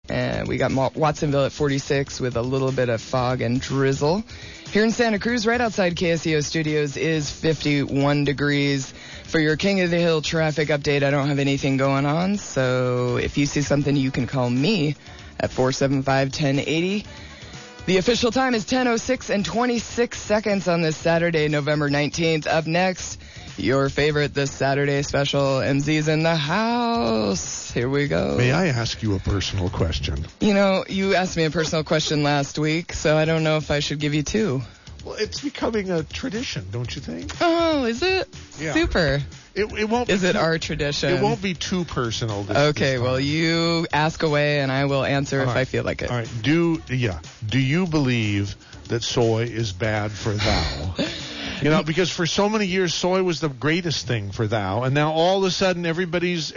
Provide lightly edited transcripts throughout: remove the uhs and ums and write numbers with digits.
And we got Watsonville at 46 with a little bit of fog and drizzle. Here in Santa Cruz, right outside KSEO Studios, is 51 degrees. For your King of the Hill traffic update, I don't have anything going on, so if you see something, you can call me at 475-1080. The official time is 10:06 and 26 seconds on this Saturday, November 19th. Up next, your favorite This Saturday special, MZ's in the house. Here we go. May I ask you a personal question? You know, you asked me a personal question last week, so I don't know if I should give you two. Well, it's becoming a tradition, don't you think? Oh, is it? Yeah. Super. It won't. Is it our tradition? It won't be too personal. Okay, well, you ask away, and I will answer if I feel like it. All right. Do you believe that soy is bad for thou? You know, because for so many years, soy was the greatest thing for thou, and now all of a sudden, everybody's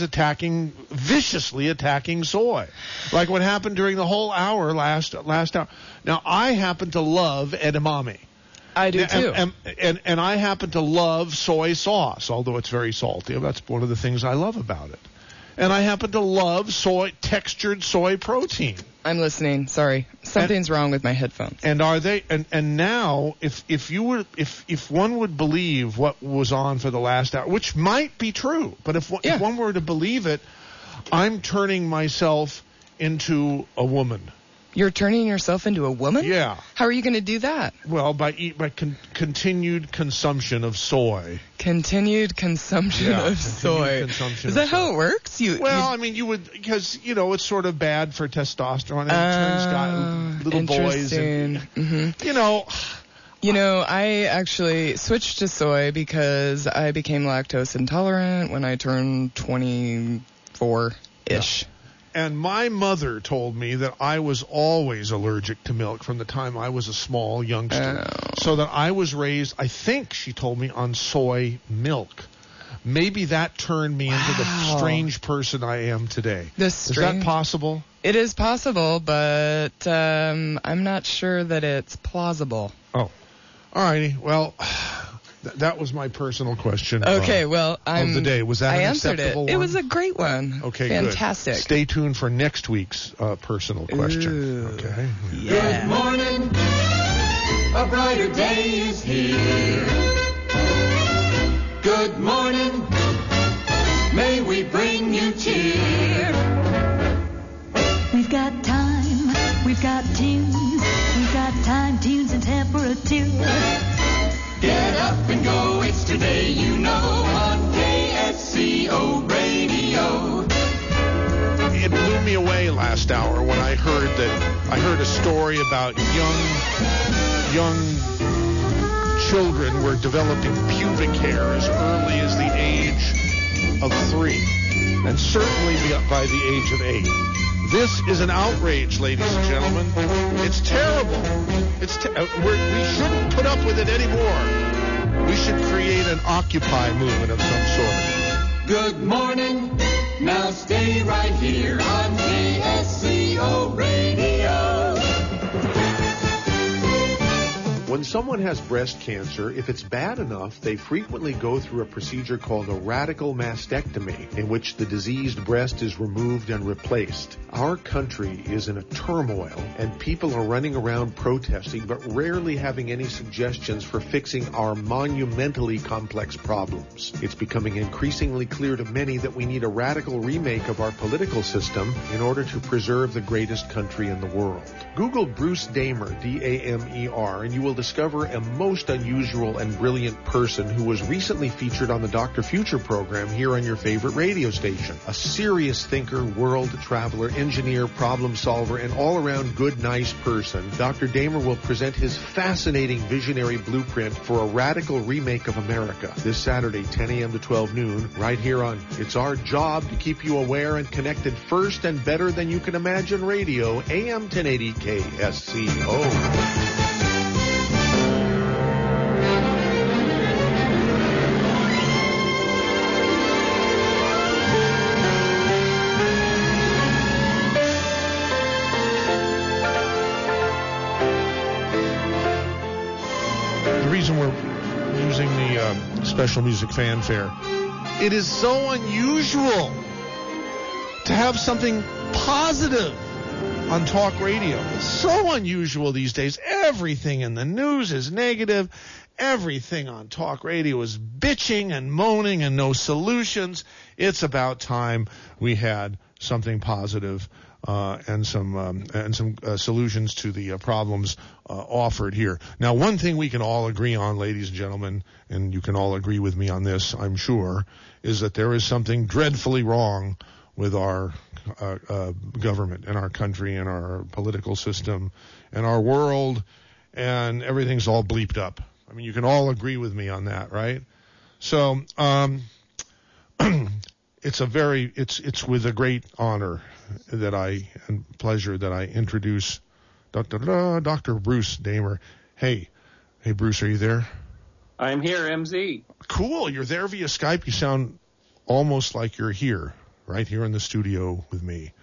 viciously attacking soy, like what happened during the whole hour last hour. Now, I happen to love edamame. I do too. And I happen to love soy sauce, although it's very salty. That's one of the things I love about it. And I happen to love textured soy protein. I'm listening. Sorry. Something's wrong with my headphones. And are they and now if one would believe what was on for the last hour, which might be true, but if one were to believe it, I'm turning myself into a woman. You're turning yourself into a woman? Yeah. How are you going to do that? Well, by continued consumption of soy. Continued consumption of soy. Is that how it works? I mean, you would, because, you know, it's sort of bad for testosterone. And it turns little boys. And, you know. You know, I actually switched to soy because I became lactose intolerant when I turned 24-ish. Yeah. And my mother told me that I was always allergic to milk from the time I was a small youngster. So that I was raised, I think she told me, on soy milk. Maybe that turned me into the strange person I am today. Is that possible? It is possible, but I'm not sure that it's plausible. Oh. All righty. Well, that was my personal question. Okay, of the day. Was that an acceptable one? It was a great one. Okay, fantastic. Good. Stay tuned for next week's personal question. Ooh. Okay. Yeah. Good morning. A brighter day is here. Good morning. May we bring you cheer. We've got time. We've got tunes. We've got time, tunes, and temperature. Get up and go, it's today, you know, on KSCO Radio. It blew me away last hour when I heard a story about young children were developing pubic hair as early as the age of 3, and certainly by the age of 8. This is an outrage, ladies and gentlemen. It's terrible. We shouldn't put up with it anymore. We should create an Occupy movement of some sort. Good morning. Now stay right here on KSCO Radio. When someone has breast cancer, if it's bad enough, they frequently go through a procedure called a radical mastectomy, in which the diseased breast is removed and replaced. Our country is in a turmoil, and people are running around protesting, but rarely having any suggestions for fixing our monumentally complex problems. It's becoming increasingly clear to many that we need a radical remake of our political system in order to preserve the greatest country in the world. Google Bruce Damer, D-A-M-E-R, and you will discover a most unusual and brilliant person who was recently featured on the Dr. Future program here on your favorite radio station. A serious thinker, world traveler, engineer, problem solver, and all-around good, nice person, Dr. Damer will present his fascinating visionary blueprint for a radical remake of America this Saturday, 10 a.m. to 12 noon, right here on It's Our Job to Keep You Aware and Connected First and Better Than You Can Imagine Radio, AM 1080 KSCO. Special music fanfare. It is so unusual to have something positive on talk radio. It's so unusual these days. Everything in the news is negative. Everything on talk radio is bitching and moaning and no solutions. It's about time we had something positive and some solutions to the problems offered here. Now, one thing we can all agree on, ladies and gentlemen, and you can all agree with me on this, I'm sure, is that there is something dreadfully wrong with our government and our country and our political system and our world, and everything's all bleeped up. I mean, you can all agree with me on that, right? So, it's with a great honor and pleasure that I introduce Dr. Bruce Damer. Hey, Bruce, are you there? I'm here, MZ. Cool, you're there via Skype. You sound almost like you're here, right here in the studio with me.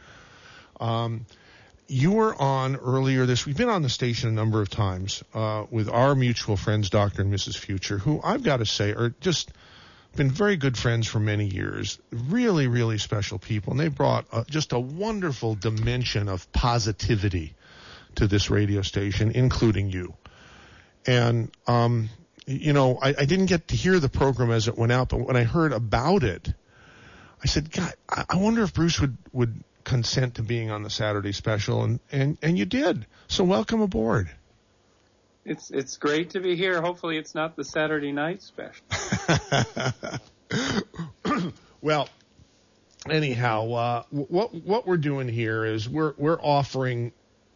You were on earlier this week. We've been on the station a number of times with our mutual friends, Dr. and Mrs. Future, who I've got to say are just been very good friends for many years. Really, really special people. And they brought just a wonderful dimension of positivity to this radio station, including you. And, I didn't get to hear the program as it went out, but when I heard about it, I said, God, I wonder if Bruce would consent to being on the Saturday special, and you did. So welcome aboard. It's great to be here. Hopefully it's not the Saturday night special. Well, anyhow, what we're doing here is you're offering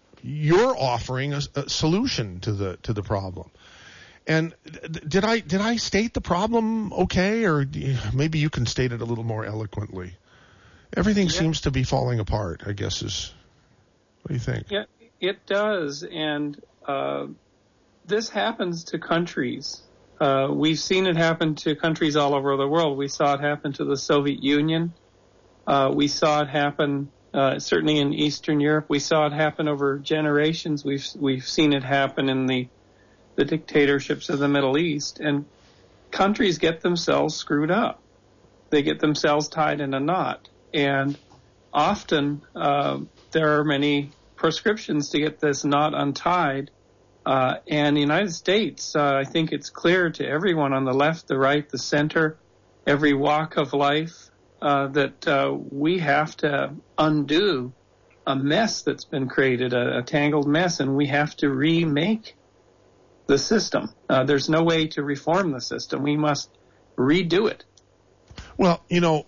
a solution to the problem. And did I state the problem okay, or maybe you can state it a little more eloquently? Everything seems to be falling apart, I guess what do you think? Yeah, it does, and this happens to countries. We've seen it happen to countries all over the world. We saw it happen to the Soviet Union. We saw it happen certainly in Eastern Europe. We saw it happen over generations. We've seen it happen in the dictatorships of the Middle East. And countries get themselves screwed up. They get themselves tied in a knot. And often there are many prescriptions to get this knot untied. And the United States, I think it's clear to everyone on the left, the right, the center, every walk of life, that we have to undo a mess that's been created, a tangled mess, and we have to remake the system. There's no way to reform the system. We must redo it. Well,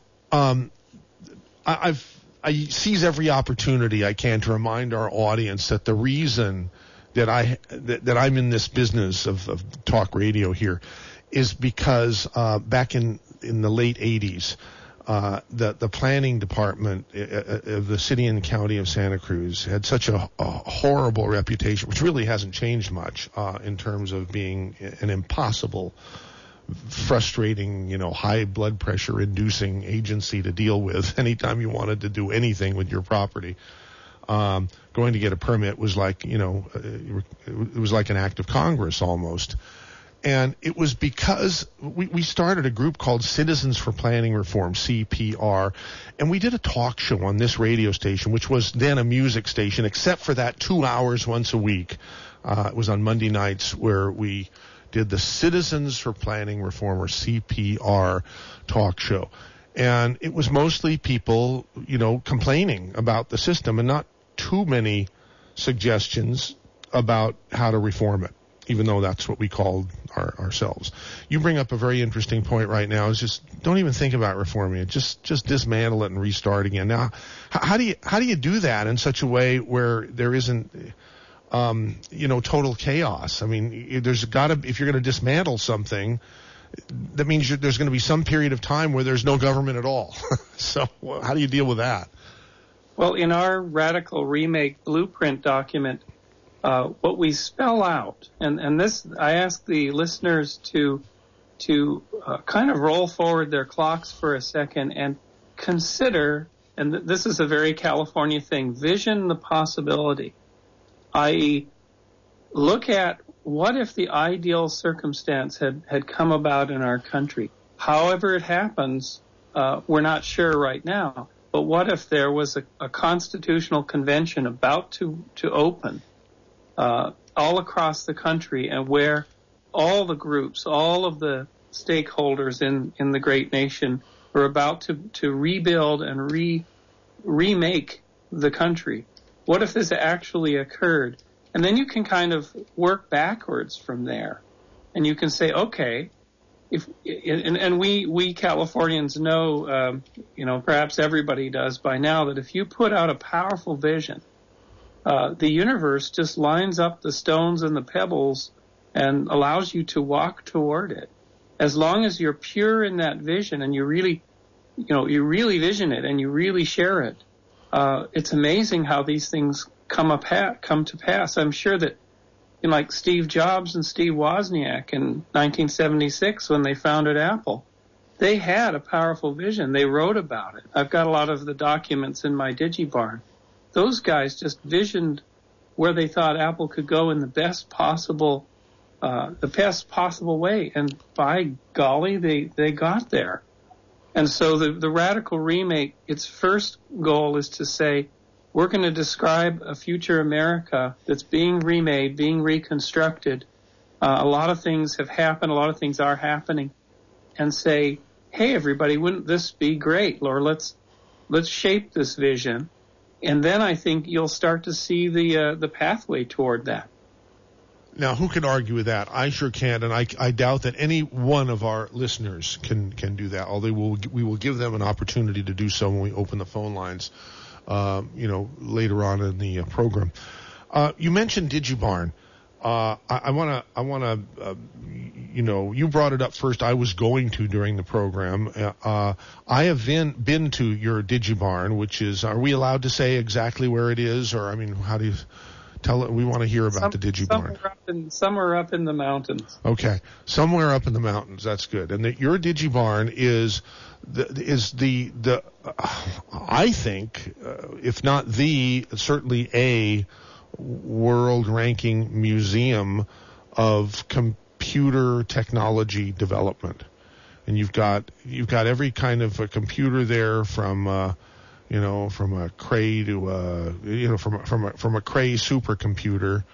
I seize every opportunity I can to remind our audience that the reason that I'm in this business of talk radio here is because back in the late 80s, the planning department of the city and county of Santa Cruz had such a horrible reputation, which really hasn't changed much in terms of being an impossible, frustrating, high blood pressure inducing agency to deal with anytime you wanted to do anything with your property. Going to get a permit was like, it was like an act of Congress almost. And it was because we started a group called Citizens for Planning Reform, CPR, and we did a talk show on this radio station, which was then a music station, except for that 2 hours once a week. It was on Monday nights where we did the Citizens for Planning Reform, or CPR, talk show. And it was mostly people, complaining about the system and not too many suggestions about how to reform it, even though that's what we called ourselves. You bring up a very interesting point right now, is just don't even think about reforming it. Just dismantle it and restart again. Now, how do you do that in such a way where there isn't, total chaos? I mean, there's gotta, if you're going to dismantle something, that means there's going to be some period of time where there's no government at all. So how do you deal with that? Well, in our Radical Remake Blueprint document, what we spell out, and this, I ask the listeners to kind of roll forward their clocks for a second and consider, and this is a very California thing, vision the possibility, i.e., look at what if the ideal circumstance had come about in our country. However it happens, we're not sure right now. but what if there was a constitutional convention about to open all across the country, and where all the groups, all of the stakeholders in the great nation were about to rebuild and remake the country? What if this actually occurred? And then you can kind of work backwards from there. And you can say, okay, and we Californians know, perhaps everybody does by now, that if you put out a powerful vision, the universe just lines up the stones and the pebbles and allows you to walk toward it. As long as you're pure in that vision and you really vision it and you really share it, it's amazing how these things come to pass. I'm sure that, like Steve Jobs and Steve Wozniak in 1976 when they founded Apple, they had a powerful vision. They wrote about it. I've got a lot of the documents in my DigiBarn. Those guys just visioned where they thought Apple could go in the best possible way, and by golly, they got there. And so the Radical Remake, its first goal is to say, we're going to describe a future America that's being remade, being reconstructed. A lot of things have happened, a lot of things are happening, and say, hey, everybody, wouldn't this be great? Or let's shape this vision. And then I think you'll start to see the pathway toward that. Now, who can argue with that? I sure can't, and I doubt that any one of our listeners can do that, although we will give them an opportunity to do so when we open the phone lines, later on in the program. You mentioned DigiBarn. I want to, you brought it up first. I was going to during the program. I have been to your DigiBarn, which is, are we allowed to say exactly where it is? Or, I mean, how do you tell it? We want to hear about the DigiBarn. Somewhere up in the mountains. Okay. Somewhere up in the mountains. That's good. And your DigiBarn is the I think, if not certainly a world-ranking museum of computer technology development, and you've got every kind of a computer there, from a Cray to from a Cray supercomputer,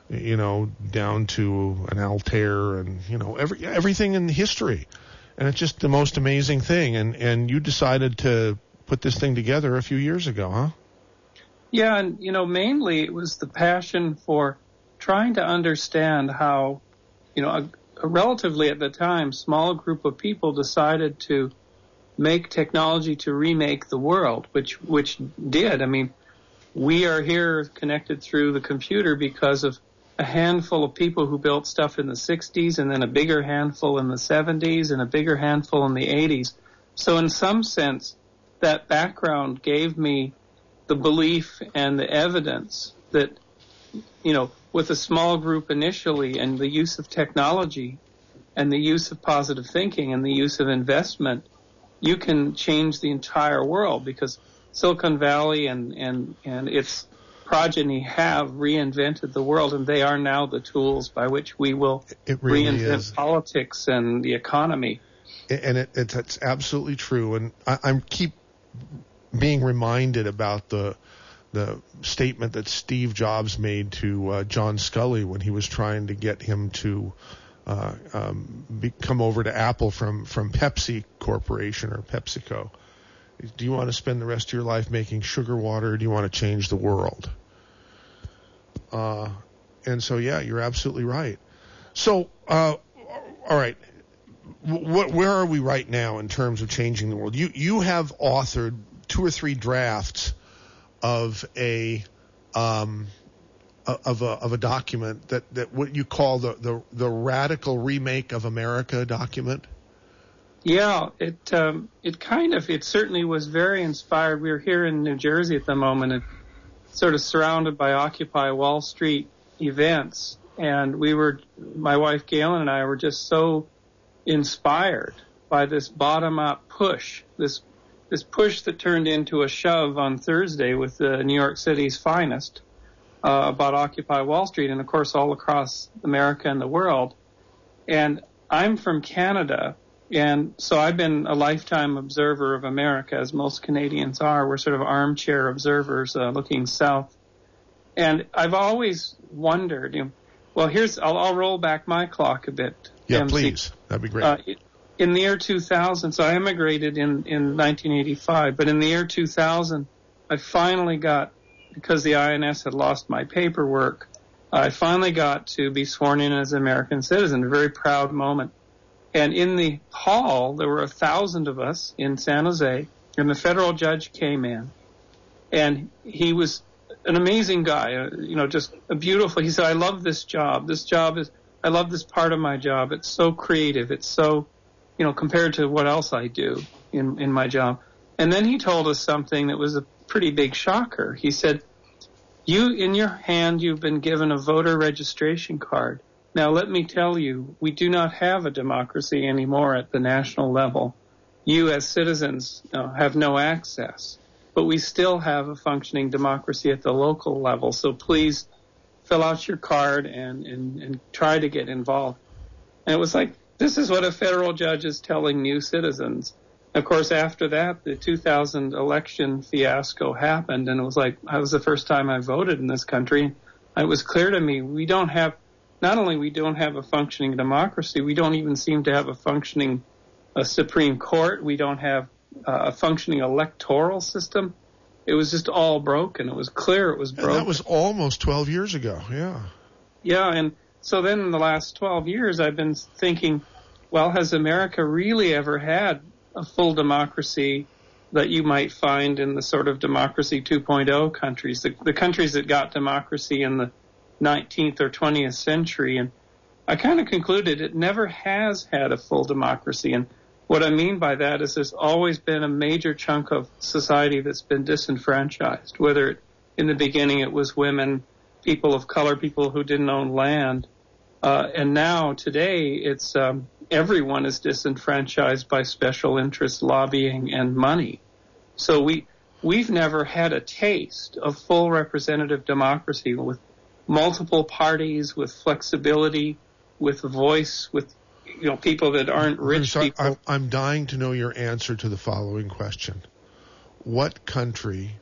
down to an Altair, and everything in history, and it's just the most amazing thing. And you decided to put this thing together a few years ago, huh? Yeah, and, mainly it was the passion for trying to understand how, a relatively, at the time, small group of people decided to make technology to remake the world, which did. I mean, we are here connected through the computer because of a handful of people who built stuff in the 60s, and then a bigger handful in the 70s, and a bigger handful in the 80s. So in some sense, that background gave me the belief and the evidence that, with a small group initially, and the use of technology and the use of positive thinking and the use of investment, you can change the entire world, because Silicon Valley and its progeny have reinvented the world, and they are now the tools by which we will reinvent politics and the economy. And it's absolutely true. And I'm keep being reminded about the statement that Steve Jobs made to John Scully when he was trying to get him to come over to Apple from Pepsi Corporation or PepsiCo. Do you want to spend the rest of your life making sugar water, or do you want to change the world? And so, yeah, you're absolutely right. So, all right. Where are we right now in terms of changing the world? You have authored 2 or 3 drafts of a document that what you call the Radical Remake of America document. Yeah, it certainly was very inspired. We're here in New Jersey at the moment, and sort of surrounded by Occupy Wall Street events, and my wife Galen and I were just so inspired by this bottom-up push, this push that turned into a shove on Thursday with New York City's finest about Occupy Wall Street, and of course all across America and the world. And I'm from Canada, And so I've been a lifetime observer of America, as most Canadians are. We're sort of armchair observers looking south. And I've always wondered, well, I'll roll back my clock a bit. Yeah, MC. please. That'd be great. In the year 2000, so I immigrated in 1985, but in the year 2000, I finally got, because the INS had lost my paperwork, I finally got to be sworn in as an American citizen, a very proud moment. And in the hall, there were 1,000 of us in San Jose, and the federal judge came in. And he was an amazing guy, just a beautiful, he said, I love this job. I love this part of my job. It's so creative. It's so, compared to what else I do in my job. And then he told us something that was a pretty big shocker. He said, in your hand, you've been given a voter registration card. Now, let me tell you, we do not have a democracy anymore at the national level. You, as citizens, have no access. But we still have a functioning democracy at the local level. So please fill out your card and try to get involved. And it was like, this is what a federal judge is telling new citizens. Of course, after that, the 2000 election fiasco happened, and it was like, that was the first time I voted in this country. It was clear to me, not only we don't have a functioning democracy, we don't even seem to have a functioning Supreme Court. We don't have a functioning electoral system. It was just all broken. It was clear it was broken. And that was almost 12 years ago, yeah. Yeah, and so then in the last 12 years, I've been thinking, well, has America really ever had a full democracy that you might find in the sort of democracy 2.0 countries, the countries that got democracy in the 19th or 20th century? And I kind of concluded it never has had a full democracy. And what I mean by that is there's always been a major chunk of society that's been disenfranchised, whether in the beginning it was women, people of color, people who didn't own land. And now today it's everyone is disenfranchised by special interest lobbying and money. So we've never had a taste of full representative democracy with multiple parties, with flexibility, with voice, with people that aren't rich Bruce, people. I'm dying to know your answer to the following question. What country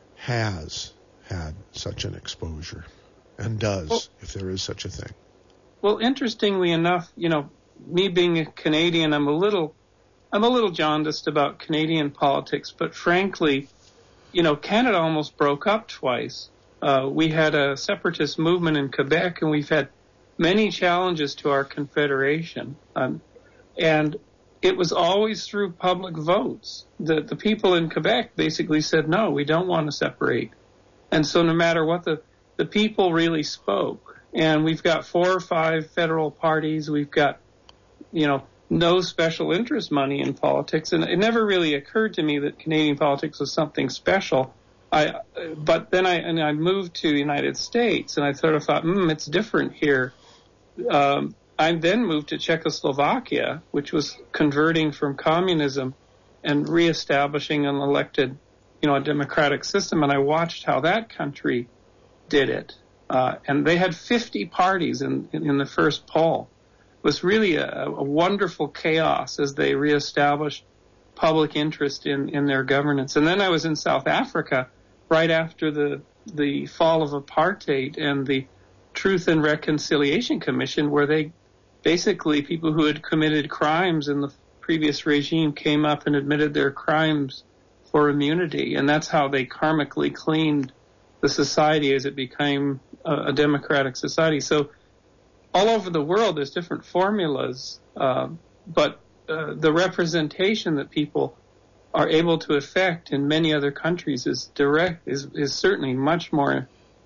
has had such an exposure and does, if there is such a thing? Well, interestingly enough, me being a Canadian, I'm a little jaundiced about Canadian politics, but frankly, Canada almost broke up twice. We had a separatist movement in Quebec, and we've had many challenges to our confederation. And it was always through public votes. The people in Quebec basically said, no, we don't want to separate. And so no matter what, the people really spoke. And we've got 4 or 5 federal parties. We've got, no special interest money in politics. And it never really occurred to me that Canadian politics was something special. But then I moved to the United States, and I sort of thought, it's different here. I then moved to Czechoslovakia, which was converting from communism and reestablishing an elected, a democratic system. And I watched how that country did it. And they had 50 parties in the first poll. It was really a wonderful chaos as they reestablished public interest in their governance. And then I was in South Africa right after the fall of apartheid and the Truth and Reconciliation Commission, where they basically, people who had committed crimes in the previous regime came up and admitted their crimes for immunity. And that's how they karmically cleaned the society as it became a democratic society. So all over the world, there's different formulas, but the representation that people are able to effect in many other countries is certainly much more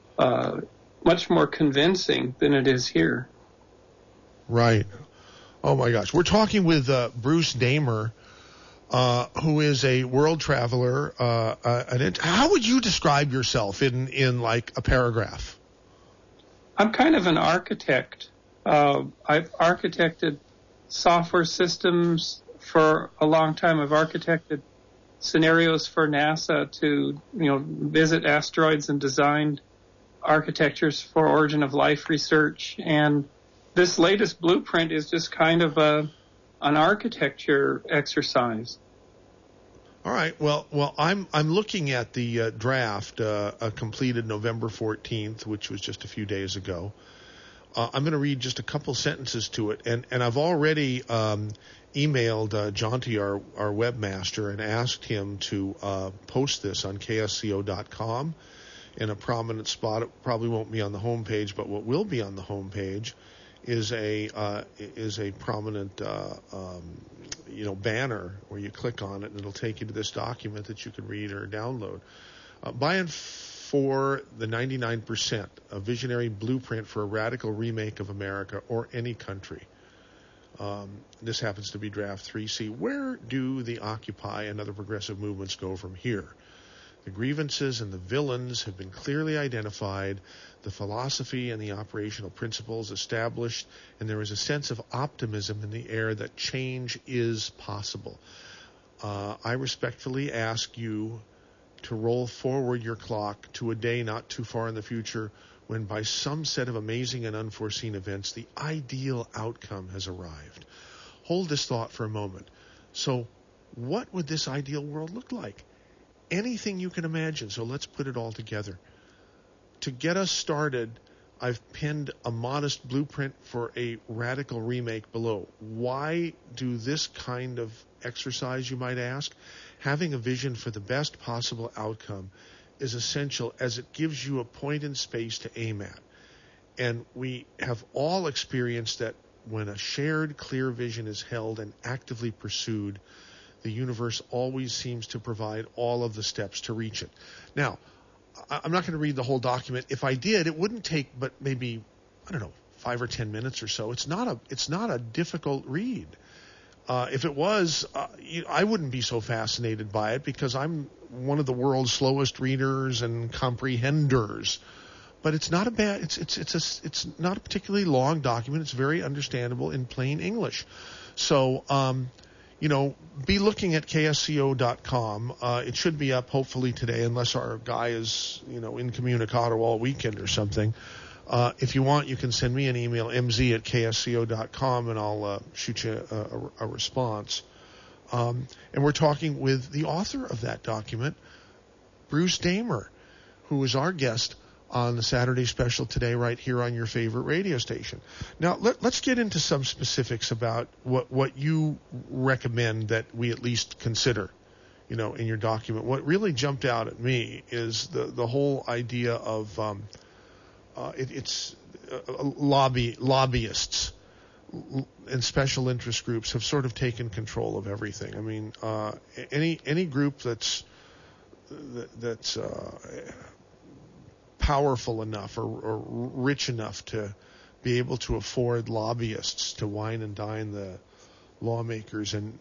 convincing than it is here. Right. Oh my gosh. We're talking with Bruce Damer, who is a world traveler. How would you describe yourself in like a paragraph? I'm kind of an architect. I've architected software systems for a long time. I've architected scenarios for NASA to, visit asteroids and designed architectures for origin of life research. And this latest blueprint is just kind of a an architecture exercise. All right. Well, I'm looking at the draft completed November 14th, which was just a few days ago. I'm going to read just a couple sentences to it, and I've already emailed Jonty, our webmaster, and asked him to post this on KSCO.com in a prominent spot. It probably won't be on the homepage, but what will be on the homepage is a prominent banner where you click on it and it'll take you to this document that you can read or download. By and for the 99%, a visionary blueprint for a radical remake of America or any country. This happens to be draft 3C. Where do the Occupy and other progressive movements go from here? The grievances and the villains have been clearly identified, the philosophy and the operational principles established, and there is a sense of optimism in the air that change is possible. I respectfully ask you to roll forward your clock to a day not too far in the future when by some set of amazing and unforeseen events, the ideal outcome has arrived. Hold this thought for a moment. So what would this ideal world look like? Anything you can imagine. So let's put it all together. To get us started, I've pinned a modest blueprint for a radical remake below. Why do this kind of exercise, you might ask? Having a vision for the best possible outcome is essential, as it gives you a point in space to aim at. And we have all experienced that when a shared, clear vision is held and actively pursued, the universe always seems to provide all of the steps to reach it. Now, I'm not going to read the whole document. If I did, it wouldn't take but maybe, 5 or 10 minutes or so. It's not a difficult read. If it was, I wouldn't be so fascinated by it because I'm one of the world's slowest readers and comprehenders. But it's not it's not a particularly long document. It's very understandable in plain English. So, be looking at KSCO.com. It should be up hopefully today, unless our guy is, incommunicado all weekend or something. If you want, you can send me an email, mz@ksco.com, and I'll shoot you a response. And we're talking with the author of that document, Bruce Damer, who is our guest on the Saturday special today right here on your favorite radio station. Now, let's get into some specifics about what you recommend that we at least consider, in your document. What really jumped out at me is the whole idea of lobbyists and special interest groups have sort of taken control of everything. I mean, any group that's powerful enough or rich enough to be able to afford lobbyists to wine and dine the lawmakers and,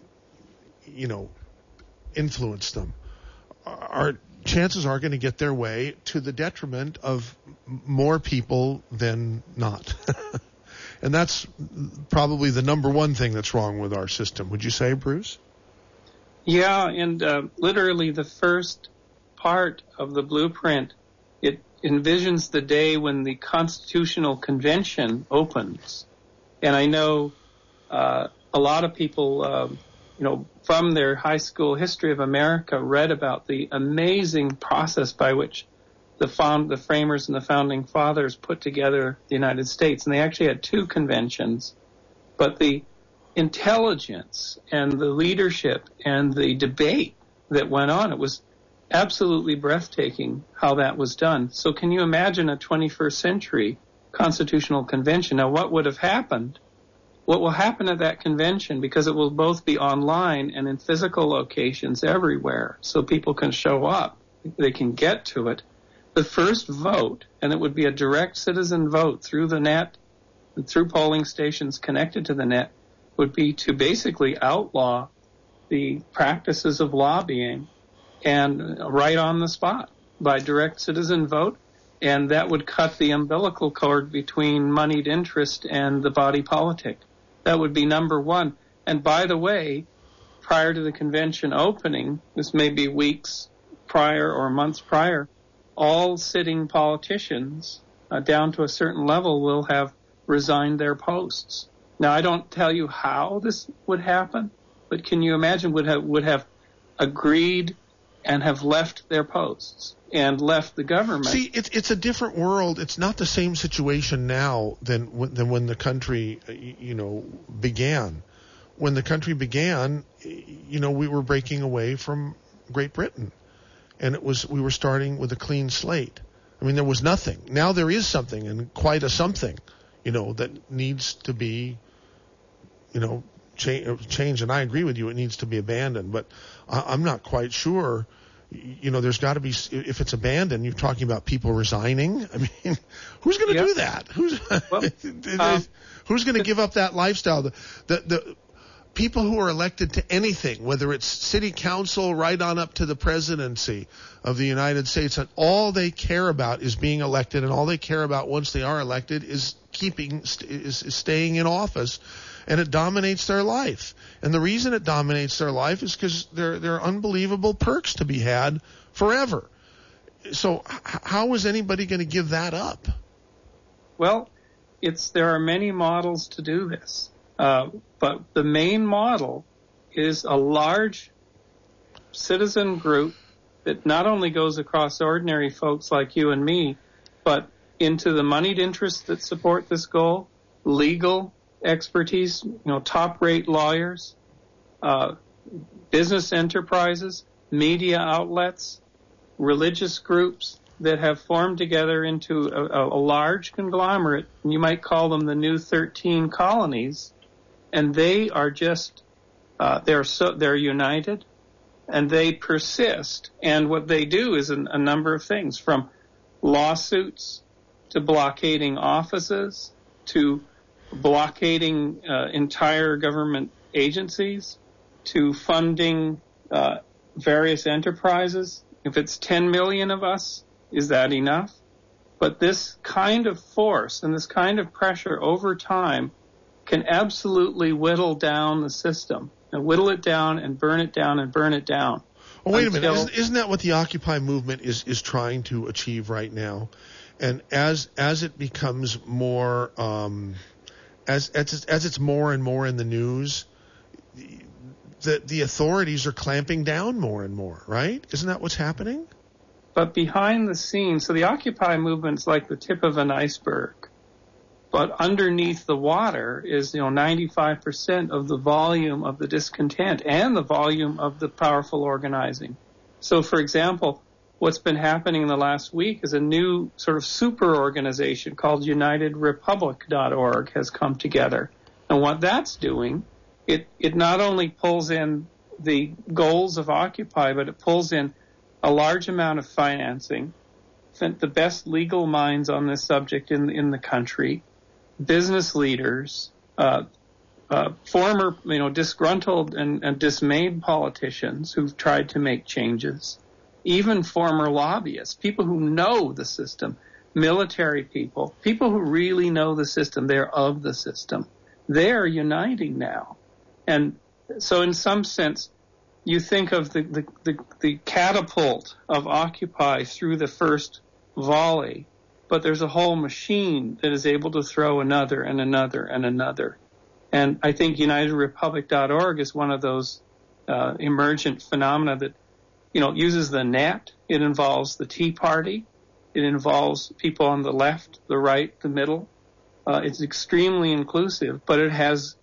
influence them, our chances are going to get their way to the detriment of more people than not. And that's probably the number one thing that's wrong with our system. Would you say, Bruce? Yeah, and literally the first part of the blueprint, it envisions the day when the Constitutional Convention opens. And I know a lot of people, from their high school history of America read about the amazing process by which the framers and the founding fathers put together the United States. And they actually had two conventions. But the intelligence and the leadership and the debate that went on, it was absolutely breathtaking how that was done. So can you imagine a 21st century constitutional convention? Now, what would have happened? What will happen at that convention, because it will both be online and in physical locations everywhere, so people can show up, they can get to it. The first vote, and it would be a direct citizen vote through the net, and through polling stations connected to the net, would be to basically outlaw the practices of lobbying, and right on the spot by direct citizen vote. And that would cut the umbilical cord between moneyed interest and the body politic. That would be number one. And by the way, prior to the convention opening, this may be weeks prior or months prior, all sitting politicians down to a certain level will have resigned their posts. Now, I don't tell you how this would happen, but can you imagine would have agreed and have left their posts and left the government? See, it's a different world. It's not the same situation now than when the country, began. When the country began, we were breaking away from Great Britain, and we were starting with a clean slate. I mean, there was nothing. Now there is something, and quite a something, that needs to be, change. And I agree with you; it needs to be abandoned. But I'm not quite sure. There's got to be, if it's abandoned, you're talking about people resigning. I mean, who's going to do that? Who's going to give up that lifestyle? The people who are elected to anything, whether it's city council right on up to the presidency of the United States, and all they care about is being elected, and all they care about once they are elected is staying in office, and it dominates their life. And the reason it dominates their life is because there are unbelievable perks to be had forever. So how is anybody going to give that up? Well, there are many models to do this. But the main model is a large citizen group that not only goes across ordinary folks like you and me, but into the moneyed interests that support this goal, legal expertise, top-rate lawyers, business enterprises, media outlets, religious groups that have formed together into a large conglomerate. You might call them the new 13 colonies. And they are just, they're united, and they persist. And what they do is a number of things, from lawsuits to blockading offices to blockading entire government agencies to funding various enterprises. If it's 10 million of us, is that enough? But this kind of force and this kind of pressure over time can absolutely whittle down the system, and whittle it down and burn it down and burn it down. Well, wait a minute. Isn't that what the Occupy movement is trying to achieve right now? And as it becomes more, as it's more and more in the news, the authorities are clamping down more and more, right? Isn't that what's happening? But behind the scenes, so the Occupy movement's like the tip of an iceberg. But underneath the water is, 95% of the volume of the discontent and the volume of the powerful organizing. So, for example, what's been happening in the last week is a new sort of super organization called UnitedRepublic.org has come together. And what that's doing, it not only pulls in the goals of Occupy, but it pulls in a large amount of financing, the best legal minds on this subject in the country, business leaders, former, disgruntled and dismayed politicians who've tried to make changes, even former lobbyists, people who know the system, military people who really know the system, they're of the system. They're uniting now. And so in some sense, you think of the catapult of Occupy through the first volley, but there's a whole machine that is able to throw another and another and another. And I think UnitedRepublic.org is one of those emergent phenomena that, uses the net. It involves the Tea Party. It involves people on the left, the right, the middle. It's extremely inclusive, but it has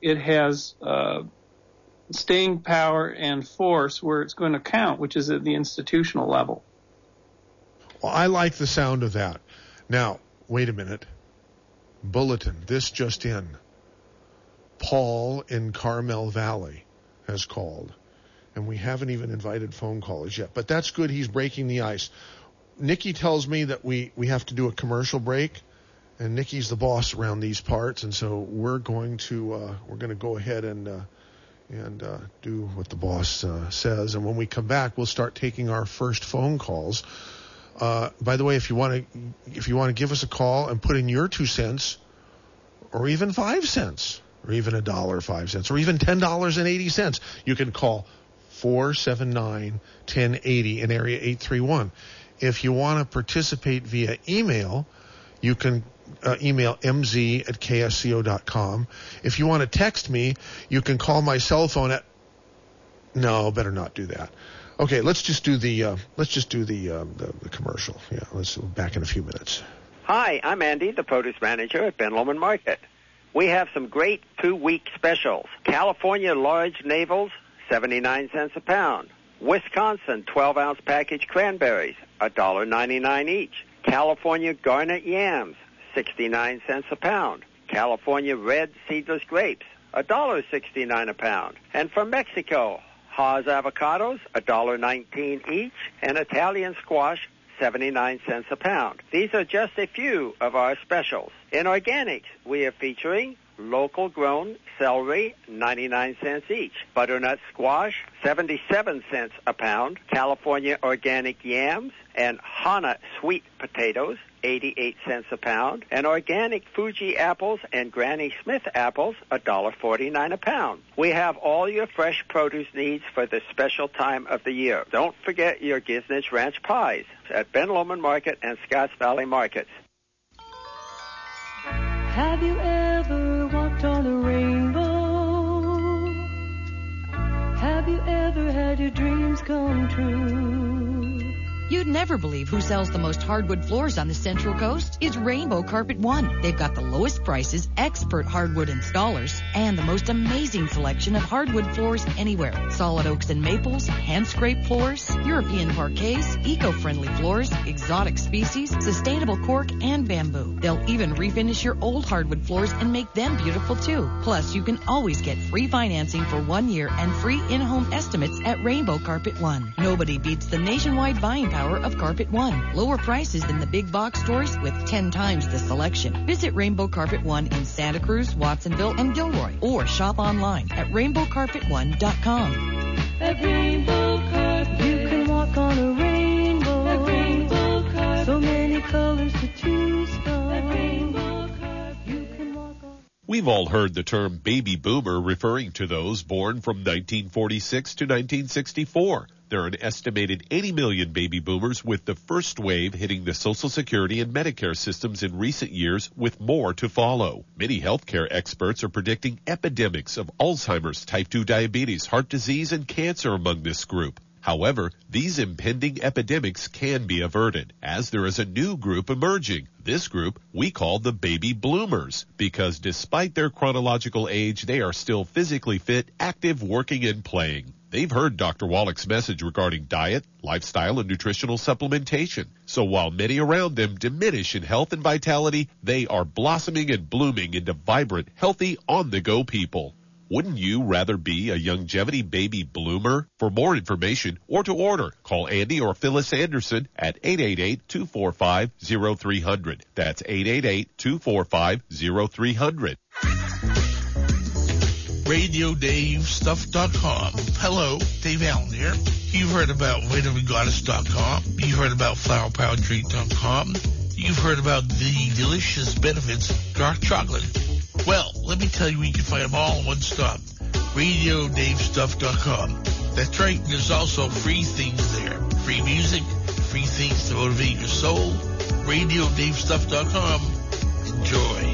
staying power and force where it's going to count, which is at the institutional level. Well, I like the sound of that. Now, wait a minute. Bulletin, this just in. Paul in Carmel Valley has called, and we haven't even invited phone callers yet, but that's good. He's breaking the ice. Nikki tells me that we have to do a commercial break, and Nikki's the boss around these parts, and so we're going to go ahead and do what the boss says, and when we come back, we'll start taking our first phone calls. By the way, if you want to give us a call and put in your 2 cents, or even 5 cents, or even $1.05, or even $10.80, you can call 479-1080 in area 831. If you want to participate via email, you can email mz@ksco.com. If you want to text me, you can call my cell phone at... No, better not do that. Okay, let's just do the commercial. Yeah, let's back in a few minutes. Hi, I'm Andy, the produce manager at Ben Lomond Market. We have some great 2-week specials. California large navels, 79 cents a pound. Wisconsin 12-ounce package cranberries, $1.99 each. California garnet yams, 69 cents a pound. California red seedless grapes, $1.69 a pound. And from Mexico, Haas avocados, $1.19 each. And Italian squash, 79 cents a pound. These are just a few of our specials. In organics, we are featuring local grown celery, 99 cents each. Butternut squash, 77 cents a pound. California organic yams and Hana sweet potatoes, 88 cents a pound. And organic Fuji apples and Granny Smith apples, $1.49 a pound. We have all your fresh produce needs for this special time of the year. Don't forget your Gisnich Ranch pies at Ben Lomond Market and Scotts Valley Markets. Have you ever walked on a rainbow? Have you ever had your dreams come true? You'd never believe who sells the most hardwood floors on the Central Coast. It's Rainbow Carpet One. They've got the lowest prices, expert hardwood installers, and the most amazing selection of hardwood floors anywhere. Solid oaks and maples, hand-scraped floors, European parquets, eco-friendly floors, exotic species, sustainable cork, and bamboo. They'll even refinish your old hardwood floors and make them beautiful too. Plus, you can always get free financing for 1 year and free in-home estimates at Rainbow Carpet One. Nobody beats the nationwide buying power of Carpet One. Lower prices than the big box stores with 10 times the selection. Visit Rainbow Carpet One in Santa Cruz, Watsonville, and Gilroy, or shop online at rainbowcarpet1.com. At Rainbow Carpet, you can walk on a rainbow. At Rainbow Carpet, so many colors to choose from. At Rainbow Carpet, you can walk on. We've all heard the term baby boomer referring to those born from 1946 to 1964. There are an estimated 80 million baby boomers, with the first wave hitting the Social Security and Medicare systems in recent years, with more to follow. Many healthcare experts are predicting epidemics of Alzheimer's, type 2 diabetes, heart disease, and cancer among this group. However, these impending epidemics can be averted, as there is a new group emerging. This group we call the baby bloomers, because despite their chronological age, they are still physically fit, active, working, and playing. They've heard Dr. Wallach's message regarding diet, lifestyle, and nutritional supplementation. So while many around them diminish in health and vitality, they are blossoming and blooming into vibrant, healthy, on-the-go people. Wouldn't you rather be a longevity baby bloomer? For more information or to order, call Andy or Phyllis Anderson at 888-245-0300. That's 888-245-0300. RadioDaveStuff.com. Hello, Dave Allen here. You've heard about VitaminGoddess.com. You've heard about FlowerPowerDrink.com. You've heard about the delicious benefits of dark chocolate. Well, let me tell you, we can find them all in one stop. RadioDaveStuff.com. That's right, there's also free things there. Free music, free things to motivate your soul. RadioDaveStuff.com. Enjoy.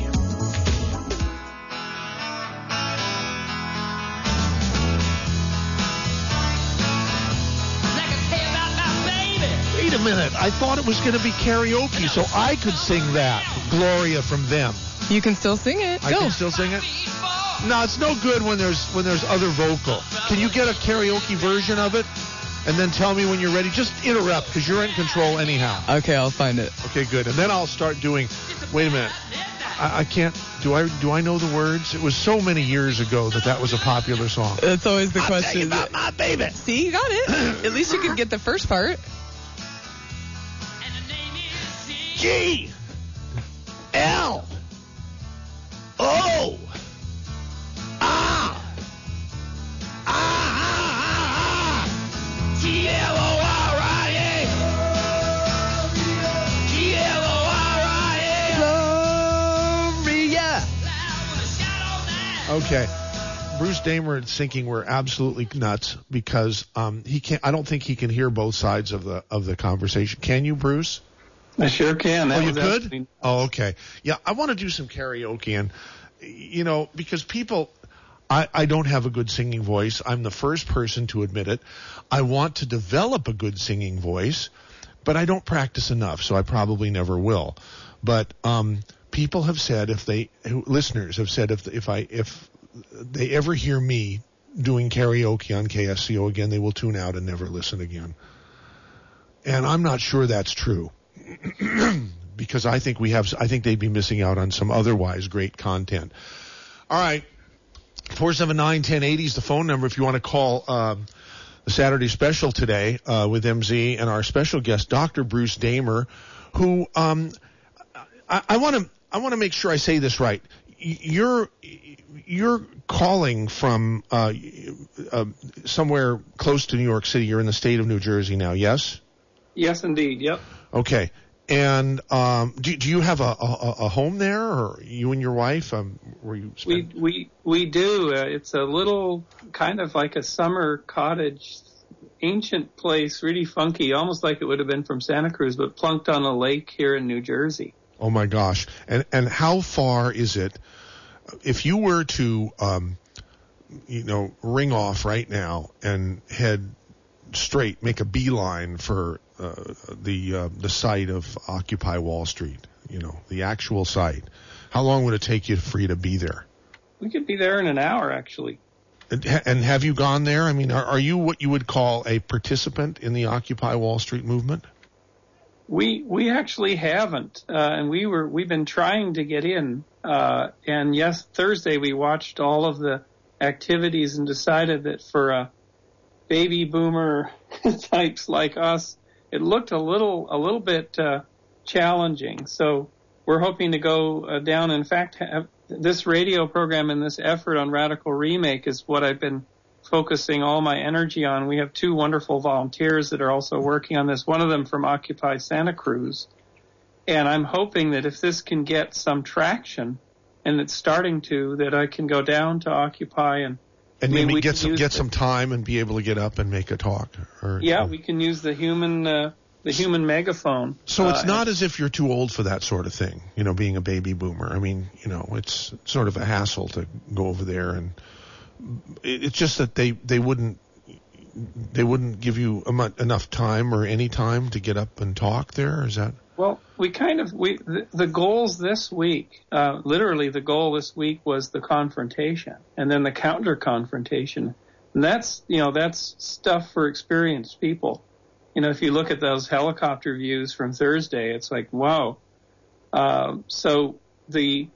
Wait a minute. I thought it was going to be karaoke, so I could sing that. Gloria from Them. You can still sing it. I Go. can still sing it? No, it's no good when there's other vocal. Can you get a karaoke version of it? And then tell me when you're ready. Just interrupt, because you're in control anyhow. Okay, I'll find it. Okay, good. And then I'll start doing... Wait a minute. I can't... Do I know the words? It was so many years ago that was a popular song. That's always the question. About my baby. See, you got it. At least you could get the first part. G L O R G L O R I A G L O R I A Gloria. Okay. Bruce Damer and Sinking were absolutely nuts because he can't. I don't think he can hear both sides of the conversation. Can you, Bruce? I sure can. Oh, you could? Oh, okay. Yeah, I want to do some karaoke, and, because people, I don't have a good singing voice. I'm the first person to admit it. I want to develop a good singing voice, but I don't practice enough, so I probably never will. But people have said, listeners have said, if they ever hear me doing karaoke on KSCO again, they will tune out and never listen again. And I'm not sure that's true. Because I think they'd be missing out on some otherwise great content. All right. 479-1080 is the phone number if you want to call the Saturday special today with MZ and our special guest, Dr. Bruce Damer, who I want to make sure I say this right. You're calling from somewhere close to New York City. You're in the state of New Jersey now, yes? Yes, indeed. Yep. Okay. And do you have a home there, or you and your wife? Where you spend? We do. It's a little kind of like a summer cottage, ancient place, really funky, almost like it would have been from Santa Cruz, but plunked on a lake here in New Jersey. Oh my gosh! And how far is it? If you were to ring off right now and head straight, make a beeline for the site of Occupy Wall Street, the actual site, how long would it take you for you to be there? We could be there in an hour, actually. And have you gone there? I mean, are you what you would call a participant in the Occupy Wall Street movement? We actually haven't, and we've been trying to get in. And yes, Thursday we watched all of the activities and decided that for baby boomer types like us, it looked a little bit challenging. So we're hoping to go down. In fact, have this radio program and this effort on Radical Remake is what I've been focusing all my energy on. We have two wonderful volunteers that are also working on this, one of them from Occupy Santa Cruz. And I'm hoping that if this can get some traction, and it's starting to, that I can go down to Occupy and maybe get some time and be able to get up and make a talk. We can use the human megaphone. So it's not as if you're too old for that sort of thing, being a baby boomer. I mean, it's sort of a hassle to go over there, and it's just that they wouldn't give you enough time or any time to get up and talk there. Is that? Well, the goals this week, literally the goal this week was the confrontation and then the counter confrontation. And that's stuff for experienced people. If you look at those helicopter views from Thursday, it's like, wow. So the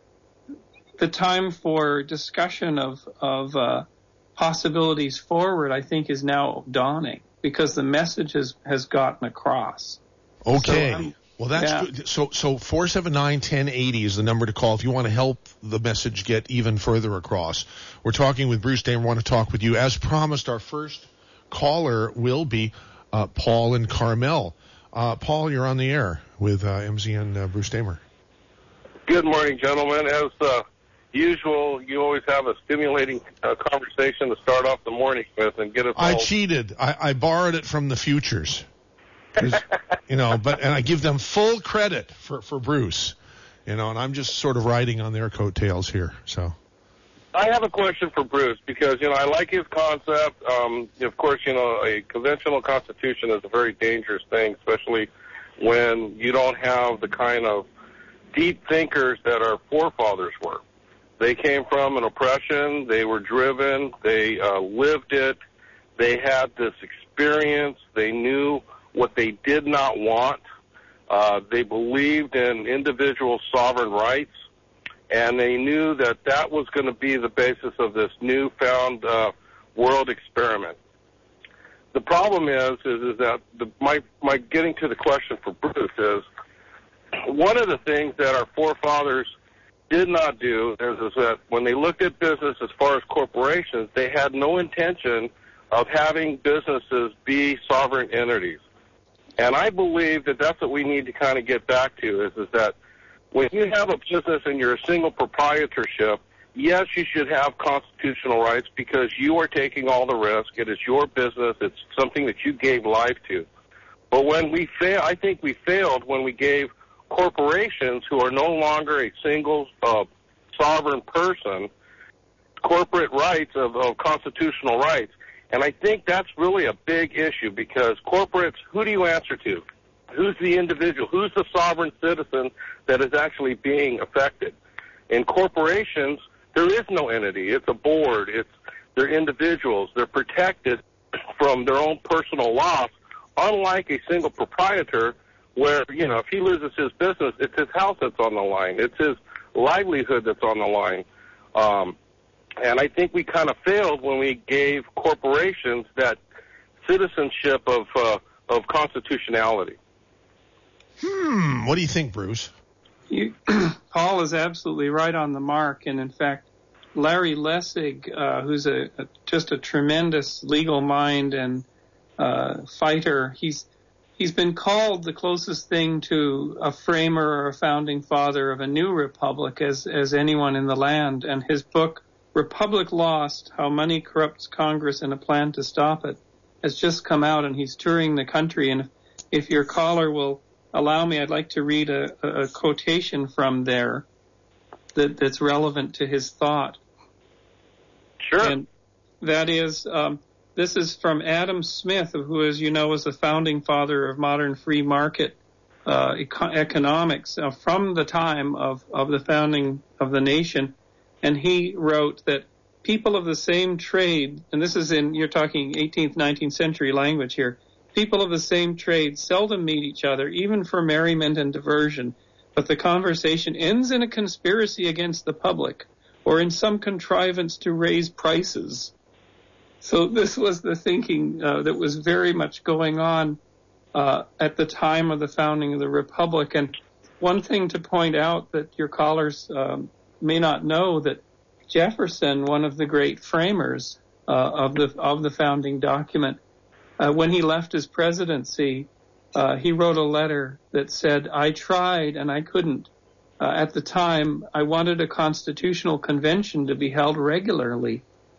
time for discussion of possibilities forward, I think, is now dawning because the message has gotten across. Okay. Well, that's good. So 479-1080 is the number to call if you want to help the message get even further across. We're talking with Bruce Damer. I want to talk with you. As promised, our first caller will be Paul and Carmel. Paul, you're on the air with MZ and Bruce Damer. Good morning, gentlemen. As usual, you always have a stimulating conversation to start off the morning with and get us all. I cheated. I borrowed it from the futures. And I give them full credit for Bruce, and I'm just sort of riding on their coattails here. So, I have a question for Bruce because I like his concept. Of course, a conventional constitution is a very dangerous thing, especially when you don't have the kind of deep thinkers that our forefathers were. They came from an oppression. They were driven. They lived it. They had this experience. They knew what they did not want. They believed in individual sovereign rights, and they knew that was going to be the basis of this newfound world experiment. The problem is that my getting to the question for Bruce is one of the things that our forefathers did not do is that when they looked at business as far as corporations, they had no intention of having businesses be sovereign entities. And I believe that that's what we need to kind of get back to is that when you have a business and you're a single proprietorship, yes, you should have constitutional rights because you are taking all the risk. It is your business. It's something that you gave life to. But when we fail, I think we failed when we gave corporations who are no longer a single sovereign person corporate rights of constitutional rights. And I think that's really a big issue, because corporates, who do you answer to? Who's the individual? Who's the sovereign citizen that is actually being affected? In corporations, there is no entity. It's a board. They're individuals. They're protected from their own personal loss, unlike a single proprietor where, if he loses his business, it's his house that's on the line. It's his livelihood that's on the line. And I think we kind of failed when we gave corporations that citizenship of constitutionality. What do you think, Bruce? Paul is absolutely right on the mark. And in fact, Larry Lessig, who's just a tremendous legal mind and fighter, he's been called the closest thing to a framer or a founding father of a new republic as anyone in the land. And his book, Republic Lost, How Money Corrupts Congress and a Plan to Stop It, has just come out, and he's touring the country. And if your caller will allow me, I'd like to read a quotation from there that's relevant to his thought. Sure. And that is, this is from Adam Smith, who, as you know, is the founding father of modern free market economics from the time of the founding of the nation. And he wrote that people of the same trade, and this is you're talking 18th, 19th century language here, people of the same trade seldom meet each other, even for merriment and diversion, but the conversation ends in a conspiracy against the public or in some contrivance to raise prices. So this was the thinking that was very much going on at the time of the founding of the Republic. And one thing to point out that your callers may not know, that Jefferson, one of the great framers of the founding document, when he left his presidency, he wrote a letter that said, "I tried and I couldn't. At the time, I wanted a constitutional convention to be held regularly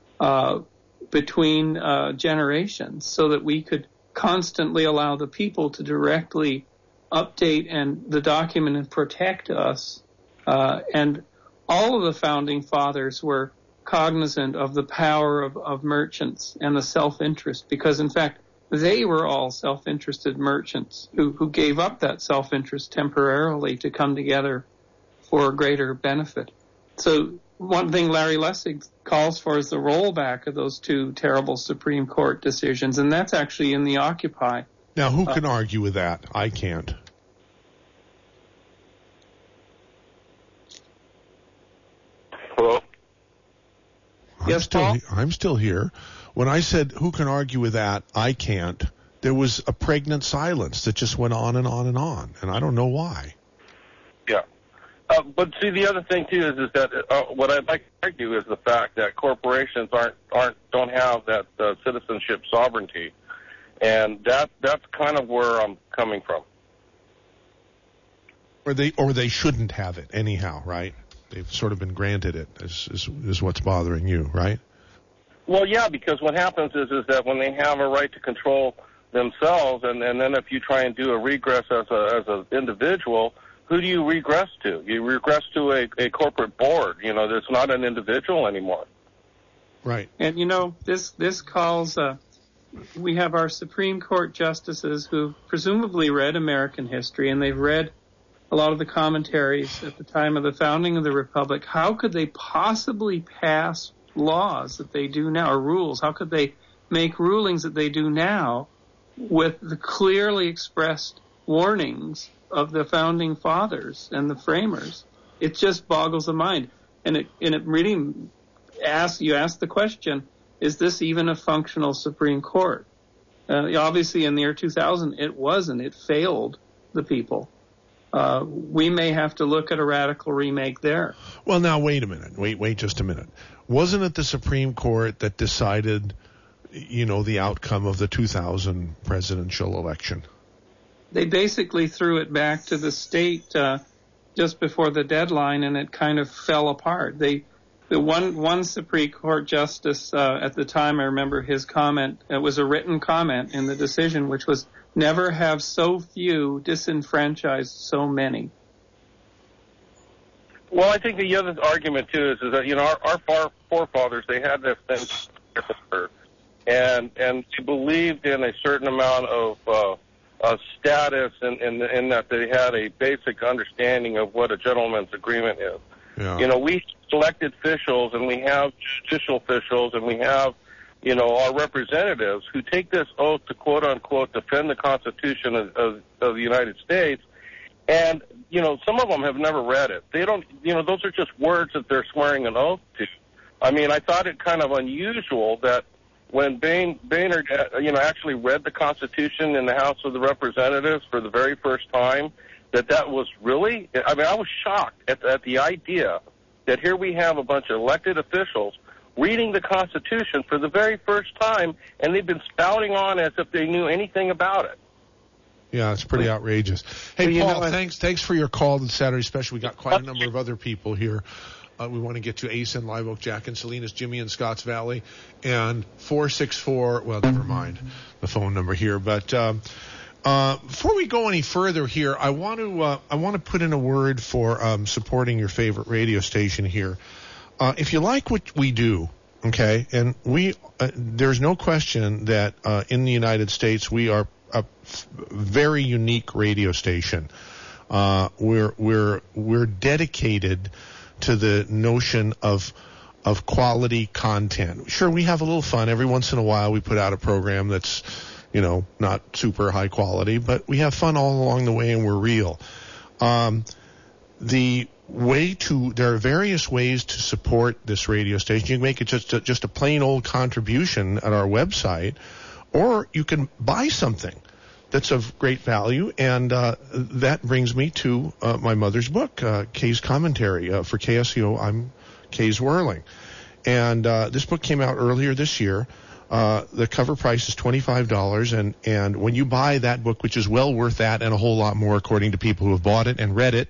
between generations so that we could constantly allow the people to directly update and the document and protect us." And all of the founding fathers were cognizant of the power of merchants and the self-interest, because, in fact, they were all self-interested merchants who gave up that self-interest temporarily to come together for a greater benefit. So one thing Larry Lessig calls for is the rollback of those two terrible Supreme Court decisions, and that's actually in the Occupy. Now, who can argue with that? I can't. Hello? Yes, Paul? I'm still here. When I said, who can argue with that, I can't, there was a pregnant silence that just went on and on and on, and I don't know why. Yeah. But see, the other thing too is that what I'd like to argue is the fact that corporations don't have that citizenship sovereignty, and that's kind of where I'm coming from. Or they shouldn't have it anyhow, right? They've sort of been granted it, is what's bothering you, right? Well, yeah, because what happens is that when they have a right to control themselves, and then if you try and do a regress as an individual, who do you regress to? You regress to a corporate board. That's not an individual anymore. Right. And, this calls, we have our Supreme Court justices who presumably read American history, and they've read a lot of the commentaries at the time of the founding of the Republic. How could they possibly pass laws that they do now, or rules? How could they make rulings that they do now with the clearly expressed warnings of the founding fathers and the framers? It just boggles the mind. And it really asks the question, is this even a functional Supreme Court? Obviously, in the year 2000, it wasn't. It failed the people. We may have to look at a radical remake there. Well, now, wait a minute. Wait just a minute. Wasn't it the Supreme Court that decided, the outcome of the 2000 presidential election? They basically threw it back to the state just before the deadline, and it kind of fell apart. The one Supreme Court justice at the time, I remember his comment, it was a written comment in the decision, which was, never have so few disenfranchised so many. Well, I think the other argument too is that our forefathers, they had this thing, and they believed in a certain amount of status, in that they had a basic understanding of what a gentleman's agreement is. Yeah. We elected officials, and we have judicial officials, and we have our representatives who take this oath to quote unquote defend the Constitution of the United States. And, some of them have never read it. They don't, those are just words that they're swearing an oath to. I mean, I thought it kind of unusual that when Boehner, actually read the Constitution in the House of the Representatives for the very first time, that was really, I mean, I was shocked at the idea that here we have a bunch of elected officials reading the Constitution for the very first time, and they've been spouting on as if they knew anything about it. Yeah, it's pretty outrageous. Hey, Paul, thanks for your call this Saturday special. We got quite a number of other people here. We want to get to Ace in Live Oak, Jack and Salinas, Jimmy in Scotts Valley, and 464, well, never mind the phone number here. But before we go any further here, I want to put in a word for supporting your favorite radio station here. If you like what we do, okay, and there's no question that in the United States we are a very unique radio station. We're dedicated to the notion of quality content. Sure, we have a little fun every once in a while. We put out a program that's not super high quality, but we have fun all along the way, and we're real. There are various ways to support this radio station. You can make it just a plain old contribution at our website, or you can buy something that's of great value, and that brings me to my mother's book, Kay's Commentary. For KSCO, I'm Kay's Whirling. And this book came out earlier this year. The cover price is $25, and when you buy that book, which is well worth that and a whole lot more according to people who have bought it and read it,